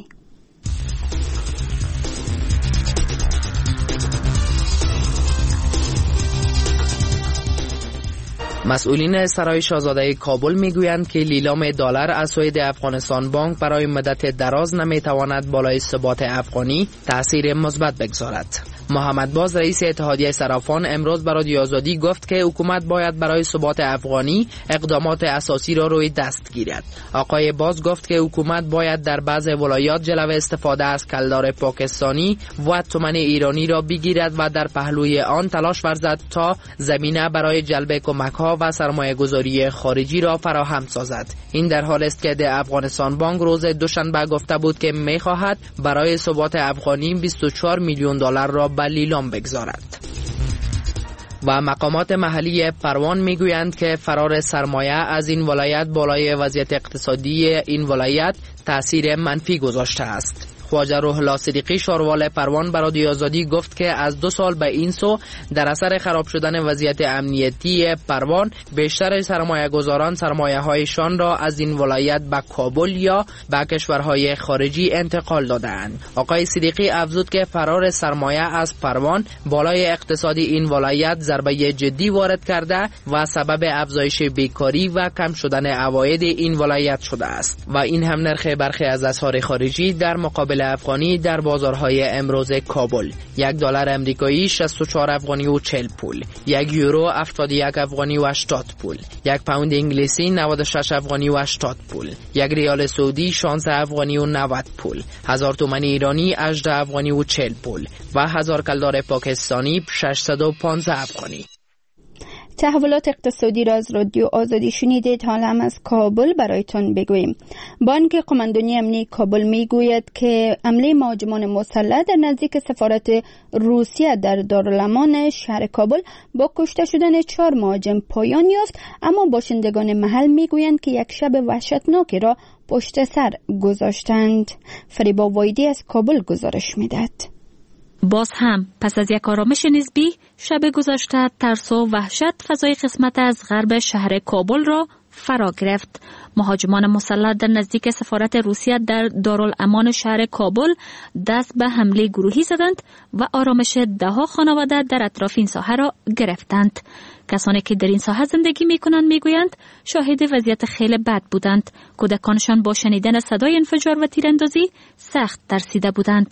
S21: مسئولین سرای شاهزاده کابل میگویند که لیلام دلار از سوی افغانستان بانک برای مدت دراز نمیتواند بالای ثبات افغانی تأثیر مثبت بگذارد. محمد باز رئیس اتحادیه صرافان امروز به رادیو آزادی گفت که حکومت باید برای ثبات افغانی اقدامات اساسی را روی دست گیرد. آقای باز گفت که حکومت باید در بعض ولایات جلوه استفاده از کلدار پاکستانی و تومان ایرانی را بگیرد و در پهلوی آن تلاش ورزد تا زمینه برای جلب کمک‌ها و سرمایه‌گذاری خارجی را فراهم سازد. این در حالی است که افغانستان بانک روز دوشنبه گفته بود که می‌خواهد برای ثبات افغانی 24 میلیون دلار را به لیلام بگذارد. و مقامات محلی پروان میگویند که فرار سرمایه از این ولایت بالای وضعیت اقتصادی این ولایت تأثیر منفی گذاشته است. خواجه روح الله صدیقی شاروال پروان به رادیو آزادی گفت که از 2 سال به این سو در اثر خراب شدن وضعیت امنیتی پروان بیشتر سرمایه‌گذاران سرمایه‌هایشان را از این ولایت به کابل یا به کشورهای خارجی انتقال دادند. آقای صدیقی افزود که فرار سرمایه از پروان بالای اقتصادی این ولایت ضربه جدی وارد کرده و سبب افزایش بیکاری و کم شدن عواید این ولایت شده است و این هم نرخ برخی از اسعار خارجی در مقابل موبایل افغانی در بازارهای امروز کابل. $1 امریکایی 64 افغانی و 40 پول، €1 71 افغانی و 80 پول، £1 انگلیسی 96 افغانی و 80 پول، $1 سعودی 16 افغانی و 90 پول، 1000 تومان ایرانی 18 افغانی و 40 پول و 1000 کلدار پاکستانی 615 افغانی.
S1: تحولات اقتصادی را از رادیو آزادی شنیدید. حالا هم از کابل برایتان بگوییم. بانک قماندانی امنیتی کابل میگوید که حمله مهاجمان مسلح در نزدیک سفارت روسیه در دارالامان شهر کابل با کشته شدن 4 مهاجم پایان یافت، اما باشندگان محل میگویند که یک شب وحشتناکی را پشت سر گذاشتند. فریبا وایدی از کابل گزارش میدهد.
S5: باز هم پس از یک آرامش نسبی، شب گذشته ترس و وحشت فضای قسمت از غرب شهر کابل را فرا گرفت. مهاجمان مسلح در نزدیک سفارت روسیه در دارالامان شهر کابل دست به حمله گروهی زدند و آرامش دهها خانواده در اطراف این ساحه را گرفتند. کسانی که در این ساحه زندگی می‌کنند می‌گویند شاهد وضعیت خیلی بد بودند. کودکانشان با شنیدن صدای انفجار و تیراندازی سخت ترسیده بودند.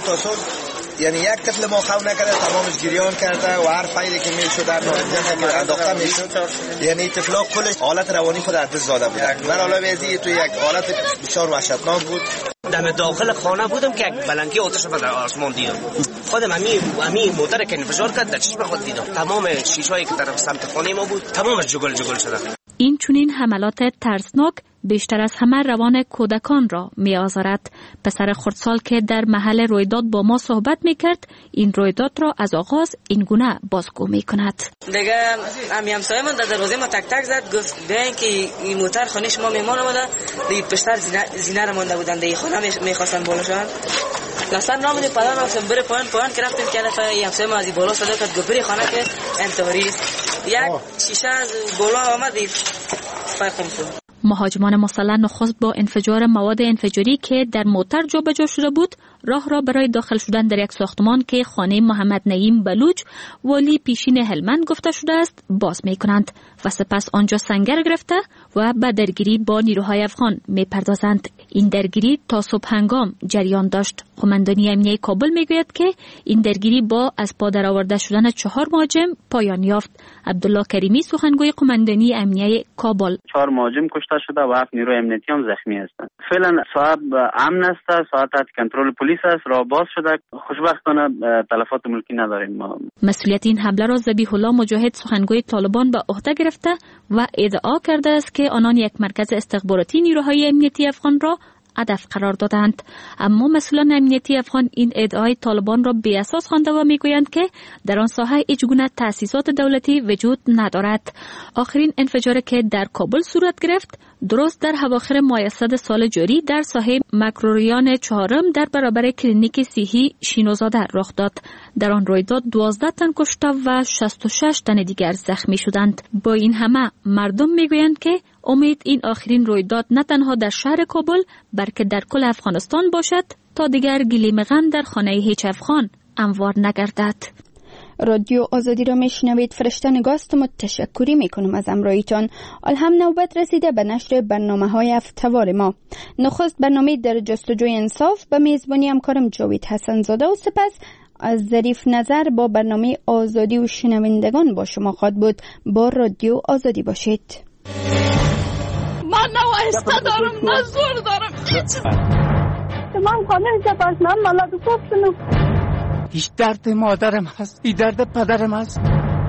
S22: یعنی یک طفل ما خو نکرده، تمامش گریان کرده و هر فایلی که میشد در نارنجان که انداخته میشد، یعنی طفلا کلش حالت روانی خود از دست داده بودن. من حالا وضعی تو یک حالت بسیار وحشتناک بود.
S6: دم داخل خانه بودم که یک بلنکی آتش را در آسمان دیدم. خودم امی موتر که انفجار کرد در چشم خود دیدم. تمام شیشه‌ای که طرف سمت خانه ما بود تمامش جگل شده.
S5: این چنین حملات ترسناک بیشتر از همه روان کودکان را می آزارد. پسر خردسال که در محل رویداد با ما صحبت می کرد، این رویداد را از آغاز این گونه بازگو می کند.
S23: دیگه همسایه من در دروازه ما تک تک زد، گفت بیاین که این موتر خانه شما میمان آمده، دیگه پشتر زینه را مانده بودن، دیگه خانه میخواستن بالاشان. لسان نامونی پدر رفتم بره پایان که رفتیم که دفعه همسایه ما از این بالا صدا کرد، گفت بری خانه که انتحاری است. یک شیشه از بالا آمد فرقم شد.
S5: مهاجمان مسلح نخست با انفجار مواد انفجاری که در موتر جابجا شده بود، راه را برای داخل شدن در یک ساختمان که خانه محمد نعیم بلوچ والی پیشین هلمند گفته شده است باز می کنند و سپس آنجا سنگر گرفته و به درگیری با نیروهای افغان می پردازند. این درگیری تا صبح هنگام جریان داشت. قماندانی امنیتی کابل می گوید که این درگیری با از پا در آورده شدن 4 مهاجم پایان یافت. عبدالله کریمی سخنگوی قماندانی امنیتی کابل:
S13: 4 مهاجم کشته شده و 7 نیروی امنیتی هم زخمی هستند. فعلا صاحب امن است، ساعت کنترل پلیس است، راه باز شده. خوشبختانه تلفات ملکی نداریم ما.
S5: مسئولیت این حمله را ذبیح الله مجاهد سخنگوی طالبان به عهده گرفته و ادعا کرده است که آنان یک مرکز استخباراتی نیروهای امنیتی افغان را هدف قرار دادند. اما مسئولان امنیتی افغان این ادعای طالبان را بی اساس خوانده و میگویند که در آن ساحه هیچگونه تأسیسات دولتی وجود ندارد. آخرین انفجار که در کابل صورت گرفت درست در اواخر ماه اسد سال جاری در ساحه مکروریان 4 در برابر کلینیک صحی شینوزاده رخ داد. در آن رویداد 12 تن کشته و 66 تن دیگر زخمی شدند. با این همه مردم میگویند که امید این آخرین رویداد نه تنها در شهر کابل بلکه در کل افغانستان باشد تا دیگر گلیم غم در خانه هیچ افغان هموار نگردد.
S1: رادیو آزادی را میشنوید. فرشته نگاست تشکری میکنم از همراهیتان. الهم نوبت رسیده به نشر برنامه‌های هفته‌وار ما. نخست برنامه در جستجوی انصاف به میزبانی همکارم جاوید حسن زاده و سپس از ظریف نظر با برنامه آزادی و شنوندگان با شما خواهد بود. با رادیو آزادی باشید.
S24: من نوایسته دارم، من زور دارم.
S25: من خانه جباشنم ملاد خوب شنو.
S24: هیچ درد مادرم هست، این درد پدرم هست.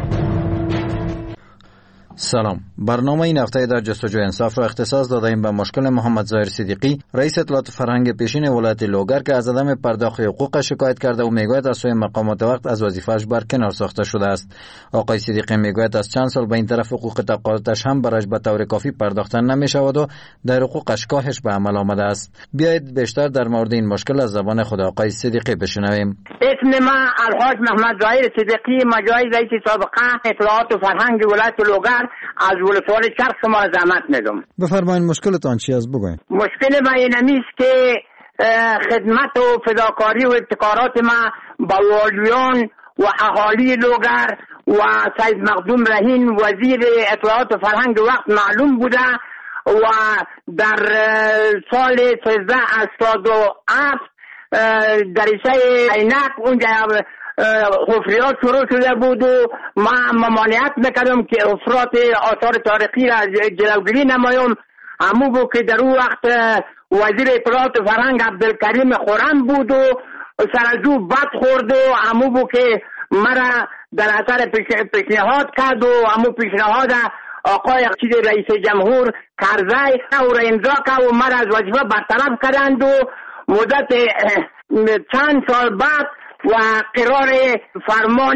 S9: سلام. برنامه این هفته در جستجوی انصاف را اختصاص دادیم به مشکل محمد ظاهر صدیقی، رئیس اطلاعات فرهنگ پیشین ولایت لوگر که از عدم پرداخت حقوق شکایت کرده و میگوید از سوی مقامات وقت از وظیفه‌اش برکنار ساخته شده است. آقای صدیقی میگوید از چند سال به این طرف حقوق تقاضاش هم برایش به طور کافی پرداخته نمیشود و در حقوقش کاهش به عمل آمده است. بیایید بیشتر در مورد این مشکل از زبان خود آقای صدیقی بشنویم.
S26: اسم من الحاج محمد ظاهر صدیقی، مجای رئیس سابقه اطلاعات و فرهنگ ولایت لوگر از ولسوالی چرخ شما زحمت میدم.
S9: بفرمایید مشکلتان چی است بگوین.
S26: مشکل ما اینمی است که خدمت و فداکاری و ابتکارات ما با والیان و اهالی لوگر و سید مخدوم رهین وزیر اطلاعات و فرهنگ وقت معلوم بوده و در سال 1387 دریچه عینک اونجا حفریات شروع شده بود و ما ممانعت میکردم که افراط آثار تاریخی را جلوگیری نمایم. همو بود که در اون وقت وزیر اطلاعات و فرهنگ عبدالکریم خرم بود و سرجو بد خورد و همو بود که مرا در اثر پیشنهاد کرد و همو پیشنهاد آقای رئیس جمهور کرزی او را امضا کرد و مرا از وظیفه برطرف کردند و مدت چند سال بعد و قرار فرمان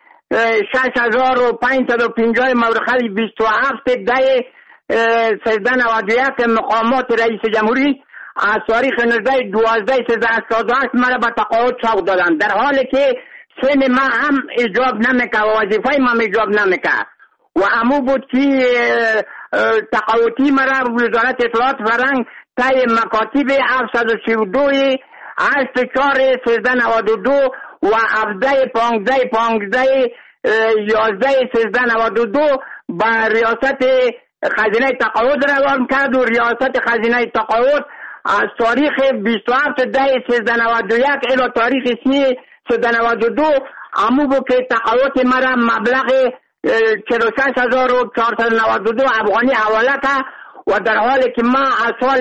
S26: 6550 مورخه 27/10/1391 مقامات رئیس جمهوری از تاریخ 19/12/1388 مرا به تقاعد سوق دادند، در حالی که سن ما هم اجاب نمیکرد و وظیفه ما اجاب نمیکرد و امو بود که تقاعدی مرا وزارت اطلاعات فرهنگ طی مکاتب 734/8/1392 و 17/15/11/1392 با ریاست خزینه تقاعد روان کرد و ریاست خزینه تقاعد از تاریخ 27/10/1391 الی تاریخ 3/1392 امو بود که تقاعد مرا مبلغ 46492 افغانی حواله کرد و در حالی که ما از سال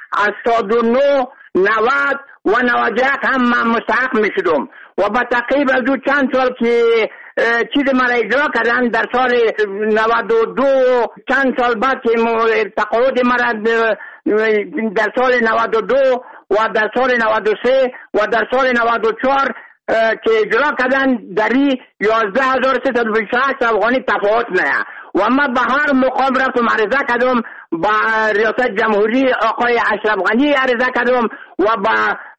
S26: 89 90 و 91 هم مستحق می شدم و با تعقیب از دو چند سال که چیز مرا اجرا کردن در سال 92 چند سال بعد که تقاعد مرا در سال 92 و در سال 93 و در سال 94 که اجرا کردن دری 11328 افغانی تفاوت نه و ما به هر مقام رفتم عرضه کردم، با ریاست جمهوری آقای اشرف غنی عرضه کردم و با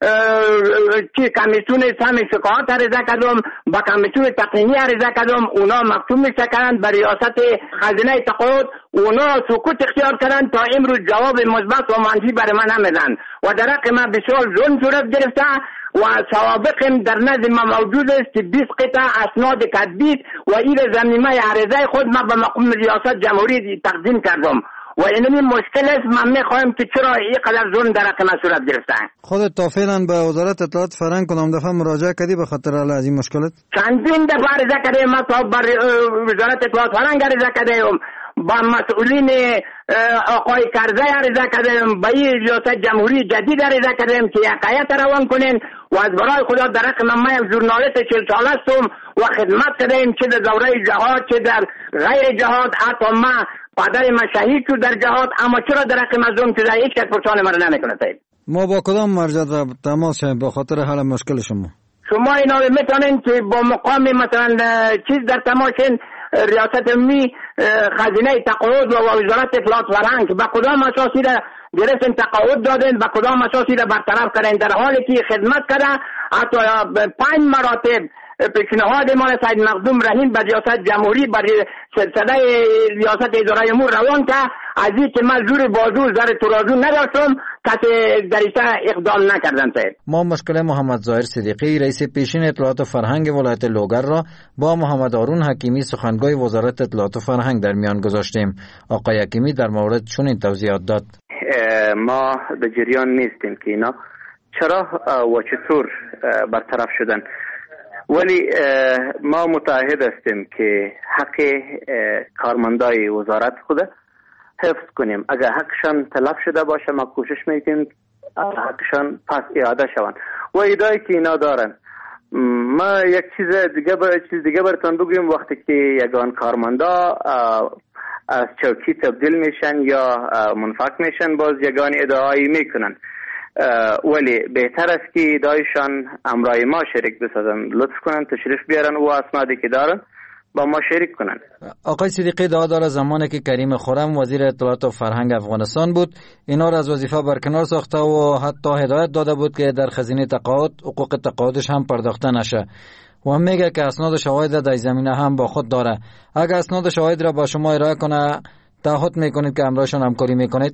S26: کمیسیون سهم شکایات عرضه کردم، با کمیسیون تقنینی عرضه کردم، اونا مکتوب می‌شکرند به ریاست خزینه تقاعد، اونا سکوت اختیار کردند تا امروز جواب مثبت و منفی برای من نمیدن و در حق من بسیار ظلم صورت گرفته و سوابق در نظر ما موجود است که 20 قطعه اسناد کتبی و این ضمیمه عرضه خود ما به مقام ریاست جمهوری تقدیم کردم و این مشکل است. من میخوایم که چرا اینقدر ظلم در حق ما صورت گرفته.
S9: خودت تا فعلا به وزارت اطلاعات فرهنگ کدام دفعه مراجعه کردی به خاطر از این مشکلات؟
S26: چندین دفعه عرضه کردم، ما تا بر وزارت اطلاعات فرهنگ عرضه کردم، با مسئولین آقای کرزی عرضه کردم، با ریاست جمهوری جدید عرضه کردم که یک هیئت روان کنین و از برای خدا در حق من ژورنالیست 40 ساله هستم و خدمت کردم چه در دوره جهاد چه در غیر جهاد، حتی ما پدر من شهید شد در جهاد، اما چرا در حق مظلوم شده هیچ کس پرسان مرا نمیکنه.
S9: ما با کدام مرجع تماس شیم به خاطر حل مشکل شما؟
S26: شما اینا میتونین که با مقام مثلا چیز در تماشین ریاست می خزینه تقاعد و وزارت اطلاعات فرهنگ با کدام اساسی را گرفتن تقاعد دادن، با کدام اساسی را برطرف کردن، در حالی که خدمت کردن. حتی 5 مراتب پیشنهاد ما سید مخدوم رحیم به ریاست جمهوری بر سلسله ریاست اداره امور روان که از این که من زور بازو زر ترازو نداشتم کسی دریسه اقدام نکردن.
S9: ما مشکل محمد ظاهر صدیقی رئیس پیشین اطلاعات و فرهنگ ولایت لوگر را با محمد هارون حکیمی سخنگوی وزارت اطلاعات و فرهنگ در میان گذاشتیم. آقای حکیمی در مورد چنین توضیحات داد:
S13: ما به جریان نیستیم که اینا چرا و چطور برطرف شدن، ولی ما متعهد هستیم که حق کارمندای وزارت خود حفظ کنیم. اگر حقشان تلف شده باشه ما کوشش میکنیم حقشان پس اعاده شوند و ادعایی که اینا دارن. ما یک چیز دیگه براتون بگویم، وقتی که یگان کارمندا از چوکی تبدیل میشن یا منفک میشن باز یگان ادعایی میکنن، ولی بهتر است که ادعایشان امرای ما شریک بسازن، لطف کنن تشریف بیارن و اسنادی که دارن با ما شریک کنن.
S9: آقای صدیقی ادعا داره زمانی که کریم خرم وزیر اطلاعات و فرهنگ افغانستان بود اینا را از وظیفه برکنار ساخته و حتی هدایت داده بود که در خزینه تقاعد حقوق تقاعدش هم پرداخته نشه و میگه که اسناد شواهد در زمینه هم با خود داره. اگر اسناد شواهد را با شما ارائه کنه تعهد میکنید که امرایشان همکاری میکنید؟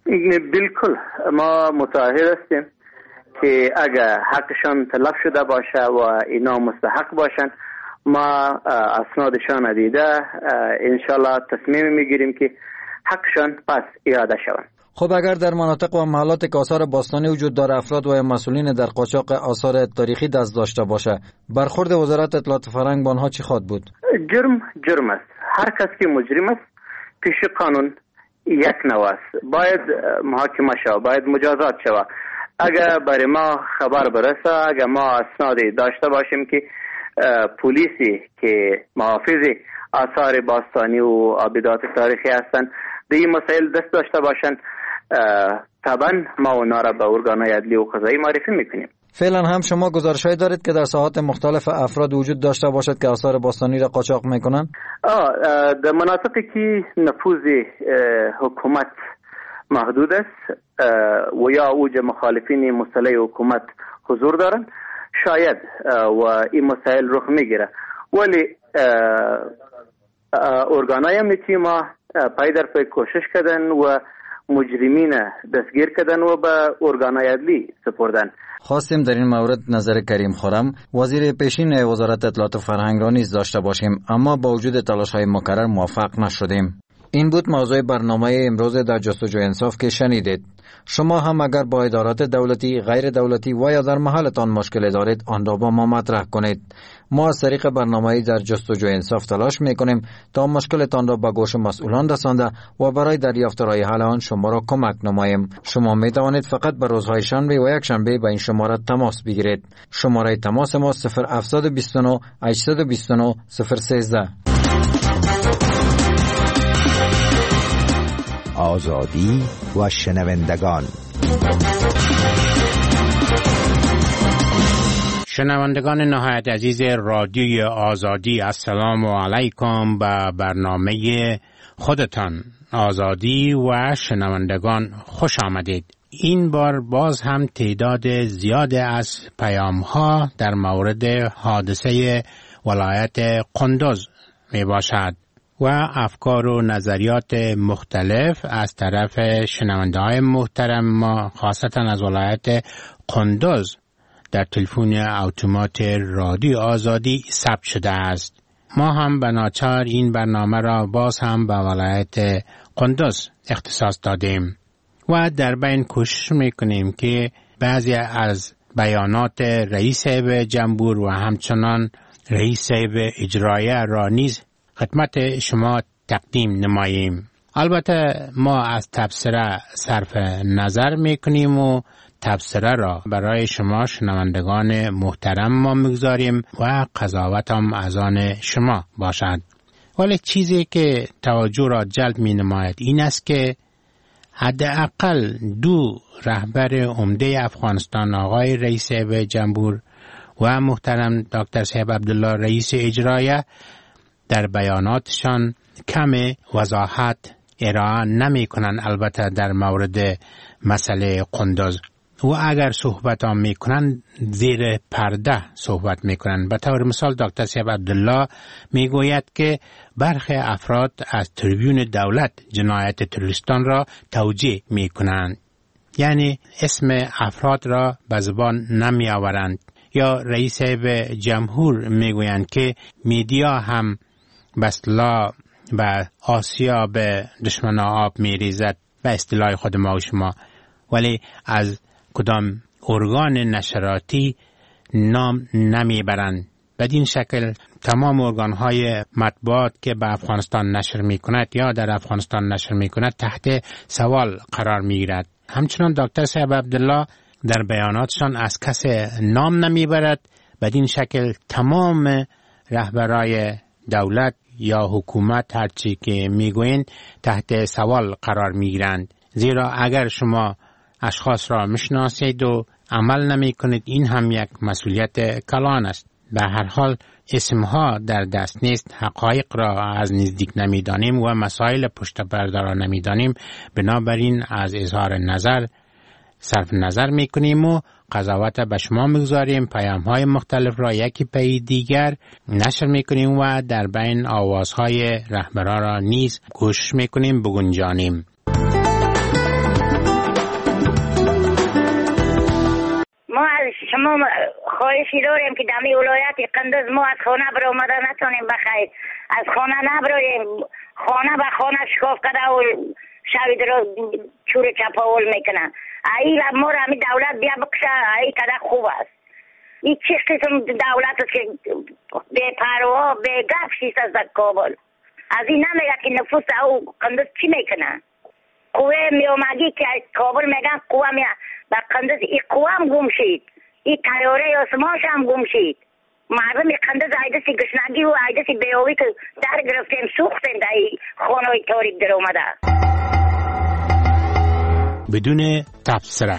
S13: بالکل ما متعهد هستیم که اگر حقشان تلف شده باشه و اینا مستحق باشن ما اسنادشان دیده انشالله تصمیم میگیریم که حقشان پس اعاده شوند.
S9: خب اگر در مناطق و محلات که آثار باستانی وجود داره افراد و مسئولین در قاچاق آثار تاریخی دست داشته باشه، برخورد وزارت اطلاعات فرهنگ با آنها چی خواهد بود؟
S13: جرم است. هر کس که مجرم است پیش قانون یک نوع است، باید محاکمه شود، باید مجازات شود. اگر برای ما خبر برسه، اگر ما اسنادی داشته باشیم که پلیسی که محافظ آثار باستانی و آبدات تاریخی هستند به این مسائل دست داشته باشند، طبعا ما اونا را به ارگان‌های عدلی و قضایی معرفی میکنیم.
S9: فعلا هم شما گزارش‌هایی دارید که در ساحات مختلف افراد وجود داشته باشد که آثار باستانی را قاچاق میکنند؟
S13: در مناطقی که نفوذ حکومت محدود است و یا اوج مخالفین مسلح حکومت حضور دارند، شاید و این مسائل رخ میگیره، ولی ارگان‌های امنیتی ما پای در پای کوشش کردن و مجرمین دستگیر کردن و به ارگان‌های عدلی سپردن.
S9: خواستیم در این مورد نظر کریم خرم وزیر پیشین وزارت اطلاعات فرهنگ را نیز داشته باشیم، اما با وجود تلاش‌های مکرر موفق نشدیم. این بود موضوع برنامه امروز در جستجوی انصاف که شنیدید. شما هم اگر با ادارات دولتی، غیر دولتی و یا در محلتان مشکل دارید، آن را با ما مطرح کنید. ما از طریق برنامه در جستجوی انصاف تلاش میکنیم تا مشکلتان را به گوش مسئولان رسانده و برای دریافت راه حل آن شما را کمک نماییم. شما می توانید فقط به روزهای شنبه و یک شنبه با این شماره تماس بگیرید. شماره تماس ما 0729 829 013.
S7: آزادی و شنوندگان.
S8: شنوندگان نهایت عزیز رادیوی آزادی، السلام علیکم. به برنامه خودتان آزادی و شنوندگان خوش آمدید. این بار باز هم تعداد زیاد از پیام‌ها در مورد حادثه ولایت قندوز می باشد و افکار و نظریات مختلف از طرف شنونده‌های محترم ما خاصتا از ولایت قندوز در تلفن اتومات رادیو آزادی ثبت شده است. ما هم به ناچار این برنامه را باز هم به ولایت قندوز اختصاص دادیم و در بین کوشش میکنیم که بعضی از بیانات رئیس جمهور و همچنان رئیس اجرایه را نیز خدمت شما تقدیم نماییم. البته ما از تبصره صرف نظر میکنیم و تبصره را برای شما شنوندگان محترم ما میگذاریم و قضاوت هم از آن شما باشد. ولی چیزی که توجه را جلب می نماید این است که حداقل دو رهبر عمده افغانستان، آقای رئیس جمهور و محترم دکتر صاحب عبدالله رئیس اجرایه، در بیاناتشان کم وضاحت ارائه نمی کنند. البته در مورد مسئله قندوز و اگر صحبت هم می کنند زیر پرده صحبت می کنند. به طور مثال دکتر صاحب عبدالله می گوید که برخی افراد از تریبیون دولت جنایت تروریستان را توجیه می کنند، یعنی اسم افراد را به زبان نمی آورند. یا رئیس جمهور می گویند که میدیا هم بسلا و آسیا به دشمن آب می ریزد به اصطلاح خود ما و شما، ولی از کدام ارگان نشراتی نام نمی برند. بدین شکل تمام ارگان‌های مطبوعات که به افغانستان نشر می کند یا در افغانستان نشر می کند تحت سوال قرار می گیرد. همچنان دکتر صاحب عبدالله در بیاناتشان از کس نام نمی برد. بدین شکل تمام رهبرای دولت یا حکومت هرچی که میگویند تحت سوال قرار میگیرند، زیرا اگر شما اشخاص را میشناسید و عمل نمی کنید این هم یک مسئولیت کلان است. به هر حال اسمها در دست نیست، حقایق را از نزدیک نمیدانیم و مسائل پشت پرده را نمیدانیم، بنابراین از اظهار نظر صرف نظر میکنیم و قضاوت به شما میگذاریم. پیام‌های مختلف را یکی پی دیگر نشر میکنیم و در بین آوازهای رهبران را نیز کوشش میکنیم بگنجانیم.
S10: ما از شما خواهشی داریم که دمی ولایت قندوز ما از خانه برآمده نتونیم بخیر، از خانه نبراییم، خانه به خانه شکاف کرده و شوید را چور چپاول میکنه. ای ما را همین دولت بیا بکشه، ای کده خوب است. این چه قسم دولت است که به پروا به گپ شیست از در کابل. از این نمیگه که نفوس او قندوز چی میکنه. قوه میومدی که کابل میگن قوه به قندوز این قوه هم گم شید، این تیاره آسمانش هم گم شید. مردم قندوز عیدسی گشنگی و عیدسی بیاوی که در گرفتیم سوختیم در خانه‌های تاریک در اومده.
S8: بدون تبصره.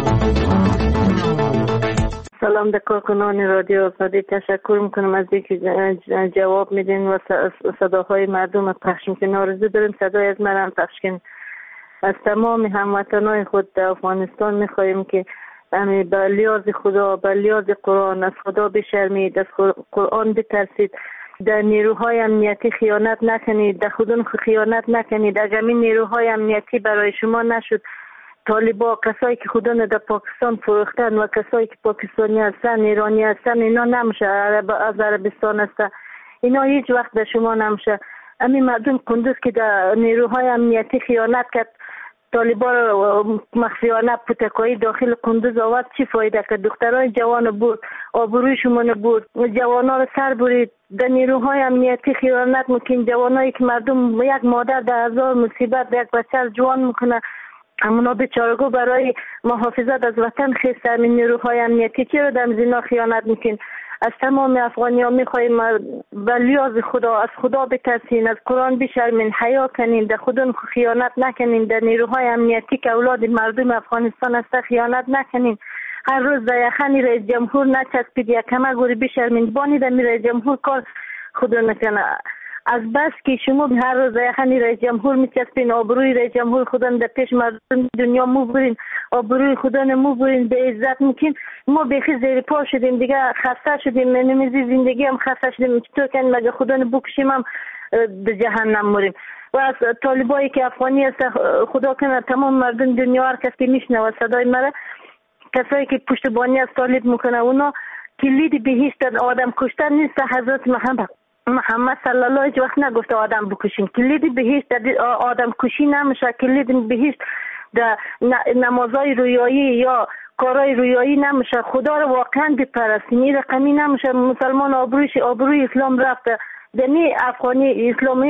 S11: سلام در کارکنان رادیو آزادی، تشکر میکنم از اینکه جواب میدین و صداهای مردم پخش میکنین. آرزو داریم صدای از من هم پخش کنین. از تمام هموطنان خود در افغانستان میخواهیم که به لیاز خدا، به لیاز قرآن از خدا بشرمید، از قرآن بترسید، در نیروهای امنیتی خیانت نکنید، در خودون خیانت نکنید. اگر این نیروهای امنیتی برای شما نشد، طالبا کسایی که خودون در پاکستان فروختن و کسایی که پاکستانی هستن، ایرانی هستن، اینا نمیشه، از عربستان هستن، اینا هیچ وقت در شما نمیشه. همین مردم کندوز که در نیروهای امنیتی خیانت کرد، طالبا را مخفیانه پوتکایی داخل کندوز آورد، چی فایده که دخترای جوان بود، آبروی شما بود، جوانا را سر برید. در نیروهای امنیتی خیانت میکنین، جوانایی که مردم یک مادر در هزار مصیبت یک بچه جوان میکنه، همونا بیچارگو برای محافظت از وطن خیسته. همین نیروهای امنیتی چرا در زینا خیانت میکنین؟ از تمام افغانی ها میخواییم به لیاز خدا، از خدا بترسین، از قرآن بشرمین، حیا کنین، در خودون خیانت نکنین، در نیروهای امنیتی که اولاد مردم افغانستان است خیانت نکنین. هر روز در یخنی رئیس جمهور نچسبید، یک کمه گوری بشرمین، بانی در رئیس جمهور کار خودون نکنه. از بس که شما هر روز یخنی رئیس جمهور میچسبین، آبروی رئیس جمهور خودن در پیش مردم دنیا مو برین، آبروی خودن مو برین، به عزت میکن. ما بخی زیر پا شدیم دیگه، خسته شدیم، نمیزی زندگی هم خسته شدیم. چطور کنیم مگه خودن بکشیم هم به جهنم مریم؟ و از طالبایی که افغانی است، خدا کنه تمام مردم دنیا هر کس که میشنوه صدای مرا، کسایی که پشتیبانی از طالب میکنه، اونا کلید بهشت آدم کشتن نیست. حضرت محمد صلی الله هیچ وقت نگفته آدم بکشین. کلید بهشت آدم کشی نمیشه. کلید بهشت در نمازهای رویایی یا کارهای رویایی نمیشه. خدا رو واقعا بپرستین. این رقمی نمیشه. مسلمان آبروی اسلام رفته. دنی افغانی اسلامی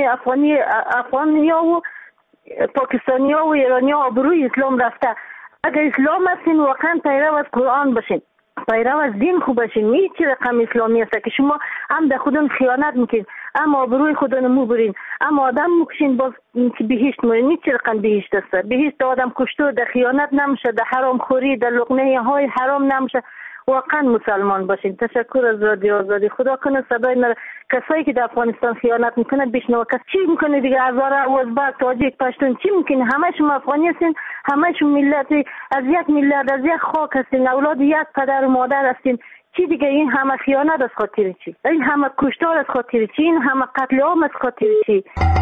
S11: افغانی ها و پاکستانی ها و ایرانی ها آبروی اسلام رفته. اگر اسلام هستین واقعا پیرو از قرآن باشین، پیرو از دین خوب باشین. این چه رقم اسلامی است که شما هم در خودون خیانت میکنین، هم آبروی خودون مو برین، هم آدم مکشین باز که بهشت مرین. این چه رقم بهشت است؟ بهشت آدم کشتو در خیانت نمیشه، در حرام خوری، در لقمه های حرام نمیشه. واقعا مسلمان باشین. تشکر از رادیو آزادی. خدا کنه صدای ما کسایی که در افغانستان خیانت میکنه بشنوه. کس چی میکنه دیگه؟ هزاره، ازبک، تاجیک، پشتون چی میکنه؟ همه‌شون افغانی هستین، همه‌شون ملتی از یک ملت، از یک خاک هستین، اولاد یک پدر و مادر هستین. چی دیگه؟ این همه خیانت از خاطر چی؟ این همه کشتار از خاطر چی؟ این همه قتل عام از خاطر چی؟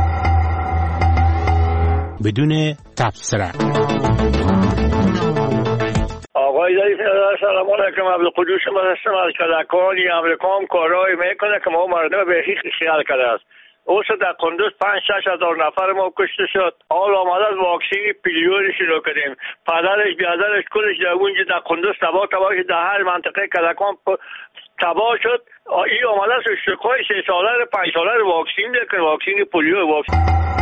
S8: بدون تبصره.
S12: آقای سلام علیکم. عبدالقدوس هستم از کلکان. امریکا هم کارهایی میکنه که ما مردم به هیچ خیال کرده است. اوست در کندوز 5-6 هزار نفر ما کشته شد. حال آمده از واکسین پیلیوری شروع کردیم. پدرش بیادرش کلش در اونجا در کندوز تباه شد. در هر منطقه کلکان تباه شد. این آمده از اشتقای 3 ساله 5 ساله واکسین بکن، واکسین پولیو. واکسین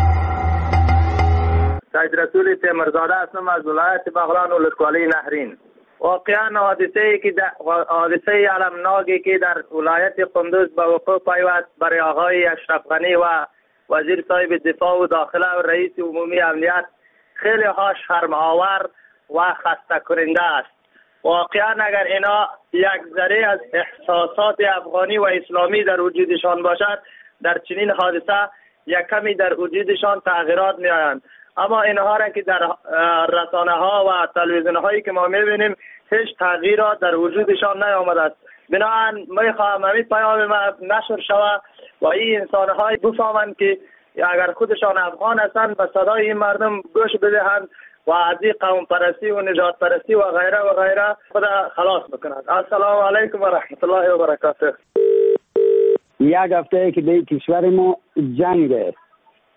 S14: سید رسول تیمرزاده هستم از ولایت بغلان و ولسوالی نهرین. واقعا حادثه المناکی که در ولایت کندوز به وقوع پیوست برای آقای اشرف غنی و وزیر صاحب دفاع و داخله و رئیس عمومی امنیت خیلی ها شرم‌آور و خسته کننده است. واقعا اگر اینا یک ذره از احساسات افغانی و اسلامی در وجودشان باشد، در چنین حادثه یک کمی در وجودشان تغییرات می‌آیند. اما اینها را که در رسانه ها و تلویزیون هایی که ما میبینیم هیچ تغییرات در وجودشان نیامده است. بنابراین میخواهم همین پیام ما نشر شود و این انسان های بفهمند که اگر خودشان افغان هستند به صدای این مردم گوش بدهند و از این قوم پرستی و نجات پرستی و غیره و غیره خدا خلاص بکنند. السلام علیکم و رحمت الله و برکاته.
S15: یک هفته که در کشور ما جنگ است،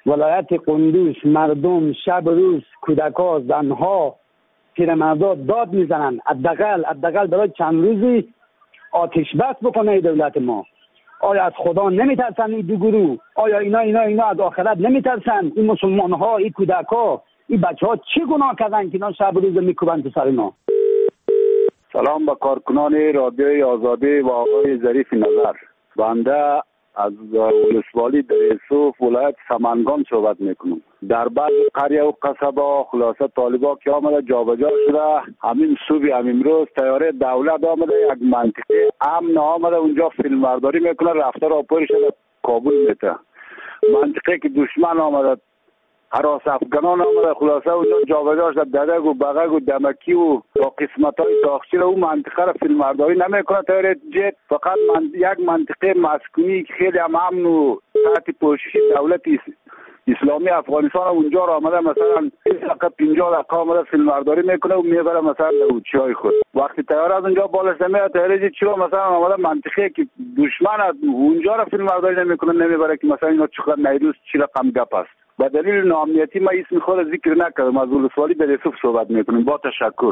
S4: ولایت قندوز مردم شب روز کودک‌ها زنها پیرمردا داد میزنن حداقل برای چند روزی آتش بس بکنه دولت ما. آیا از خدا نمیترسن این دو گروه؟ آیا اینا از آخرت نمیترسن؟ این مسلمان‌ها، این کودک‌ها، این بچه‌ها چه گناه کردن که اینا شب روز میکوبن تو سر ما؟
S13: سلام به کارکنان رادیوی آزادی و آقای ظریف نظر. بنده از ولسوالی در یوسف ولایت سمنگان صحبت میکنم. در بعض قریه و قصبه خلاصه طالبا که آمده جابجا شده، همین صبح همین روز تیاره دولت آمده یک منطقه امن آمده اونجا فیلمبرداری میکنه، رفتار آپوری شده کابل میته. منطقه که دشمن آمده حراس افغانان آمده خلاصه اونجا جابجا شده، ددک و بغک و دمکی و با قسمت های تاخچی رو اون منطقه رو فیلمبرداری نمیکنه تیاره جت. فقط یک منطقه مسکونی که خیلی هم امن و تحت پوشش دولت اسلامی افغانستان اونجا رو آمده مثلا 50 دقیقه آمده فیلمبرداری میکنه و میبره مثلا دوچی های خود. وقتی تیاره از اونجا بالا میاد تیاره چرا مثلا آمده منطقه که دشمن اونجا رو فیلمبرداری نمیکنه نمیبره که مثلا اینا چقدر نیروز چی رقم گپ است. با دلیل ناامنیتی ما اسم خود ذکر نکردم. از ولسوالی در یوسف صحبت میکنیم. با تشکر.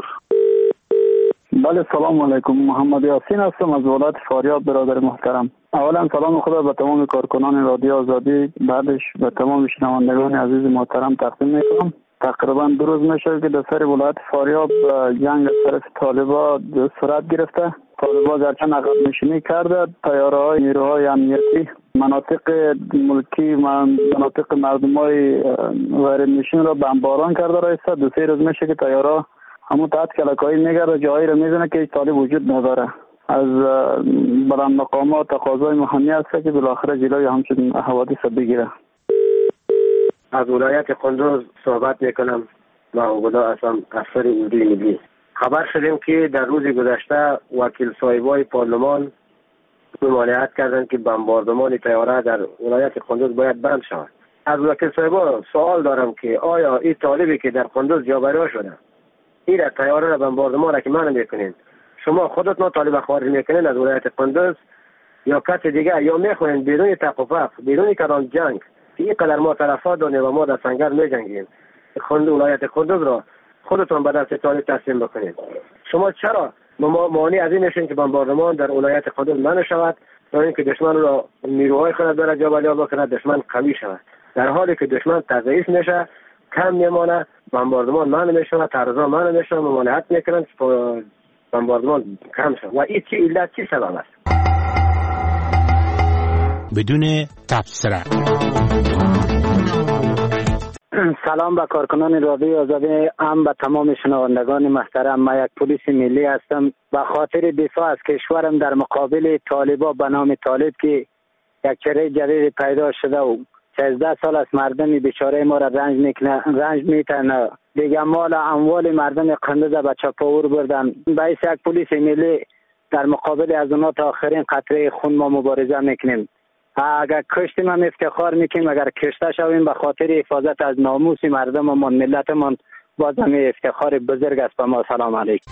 S15: بله سلام علیکم. محمد یاسین هستم از ولایت فاریاب. برادر محترم، اولا سلام خدا به تمام کارکنان رادیو آزادی، بعدش به تمام شنوندگان عزیز محترم تقدیم میکنم. تقریبا 2 روز میشه که در سر ولایت فاریاب جنگ از طرف طالبا صورت گرفته. طالبا گرچه عقب نشینی کرده، تیاره‌های نیروهای امنیتی مناطق ملکی مناطق مردمای غیر نشین را بمباران کرده رایسته. 2-3 روز میشه که تیارها همون تحت کلکایی میگرده، جایی را میزنه که هیچ طالب وجود نداره. از بلند مقامات تقاضای مهمی هست که بالاخره جلوی همچین حوادث بگیره.
S16: از ولایت قندوز صحبت میکنم. ما عبدالله هستم، افسر اردوی ملی. خبر شدیم که در روز گذشته وکیل صاحبای پارلمان ممانعت کردند که بمباردمان طیاره در ولایت قندوز باید بند شود. از وکیل صاحبا سوال دارم که آیا این طالبی که در قندوز جابجا شده این طیاره را بمباردمان را که منع میکنین، شما خودتون طالب خارج میکنین از ولایت قندوز یا کس دیگه، یا میخواین بدون توقف بدون کدام جنگ که اینقدر ما طرفا داریم و ما در سنگر میجنگیم ولایت قندوز را خودتون به دست طالب تسلیم بکنین؟ شما چرا مانع از این میشین که بمباردمان در ولایت قندوز منع شود تا اینکه دشمن را نیروهای خود بر جابجا بکنه، دشمن قوی شود، در حالی که دشمن تضعیف میشه، کم میمانه، بمباردمان منع میشه، تعرضا منع میشه، ممانعت میکنن بمباردمان کم شد. و این چی علت چی سبب است؟
S8: بدون تبصره.
S15: سلام به کارکنان رادیو آزادی، به تمام شنوندگان محترم. من یک پلیس ملی هستم. به خاطر دفاع از کشورم در مقابل طالبا به نام طالب که یک چهره جدید پیدا شده و 16 سال از مردم بیچاره ما را رنج میتنه دیگه، مال اموال مردم قندوز به چپاور بردن. باعث یک پلیس ملی در مقابل از اونا تا آخرین قطره خون ما مبارزه میکنیم. اگر کشتیم هم افتخار میکنیم، اگر کشته شویم به خاطر حفاظت از ناموس مردممون ملتمون باز هم افتخار بزرگ است به ما. سلام علیکم.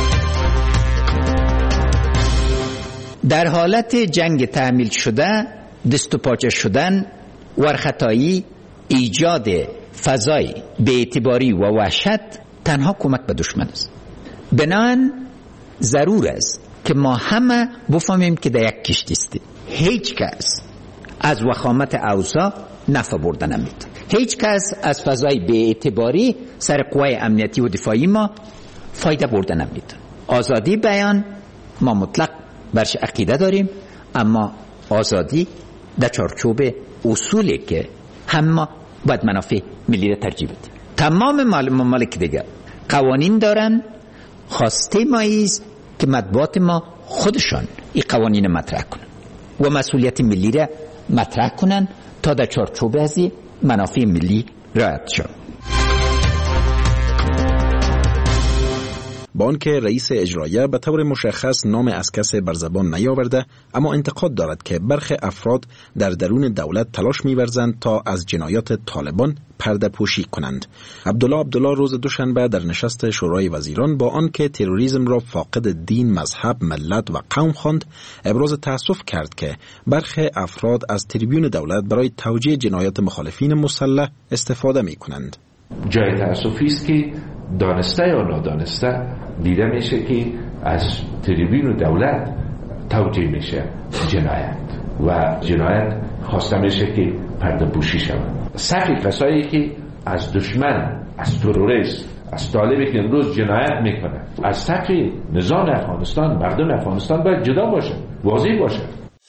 S18: در حالت جنگ تحمیل شده، دست و پاچه شدن، ورختایی، ایجاد فضای بی‌اعتباری و وحشت تنها کمک به دشمن است. بنابراین ضرور است که ما همه بفهمیم که در یک کشتی هستیم. هیچ کس از وخامت اوضاع نفع برده نمی‌تونه. هیچ کس از فضای بی‌اعتباری سر قوای امنیتی و دفاعی ما فایده برده نمی‌تونه. آزادی بیان ما مطلق برش عقیده داریم، اما آزادی در چارچوب اصولی که همه باید منافع ملی را ترجیح بدیم. تمام ممالک دیگر قوانین دارن، خواسته ما ایست که مطبوعات ما خودشان این قوانین مطرح کنن و مسئولیت ملی را مطرح کنن تا در چارچوب از منافع ملی رعایت شود.
S2: با آنکه رئیس اجرایه به طور مشخص نام از کس بر زبان نیاورده، اما انتقاد دارد که برخی افراد در درون دولت تلاش می‌ورزند تا از جنایات طالبان پرده پوشی کنند. عبدالله روز دوشنبه در نشست شورای وزیران با آنکه تروریسم را فاقد دین، مذهب، ملت و قوم خواند، ابراز تأسف کرد که برخی افراد از تریبیون دولت برای توجیه جنایات مخالفین مسلح استفاده می‌کنند.
S3: جای تأسفی است که دانسته یا نادانسته دیده میشه که از تریبیون دولت توجیه میشه جنایت و جنایت خواسته میشه که پرده پوشی شود. صفی کسایی که از دشمن، از تروریست، از طالبی که امروز جنایت میکنه از صف نظام افغانستان، مردم افغانستان باید جدا باشه، واضح باشه.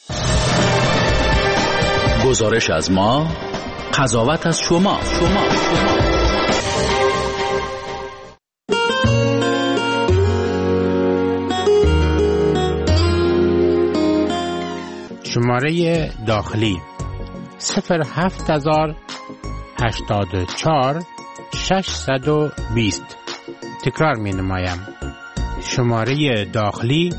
S17: گزارش از ما، قضاوت از شما.
S8: شماره داخلی 07084 620. تکرار می نمایم. شماره داخلی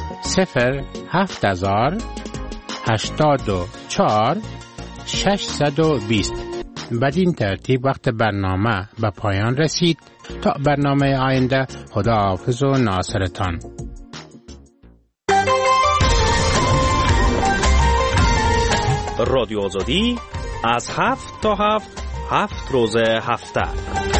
S8: 07084 620. بدین ترتیب وقت برنامه به پایان رسید. تا برنامه آینده، خداحافظ و ناصرتان.
S19: رادیو آزادی از 7 تا 7 روز هفته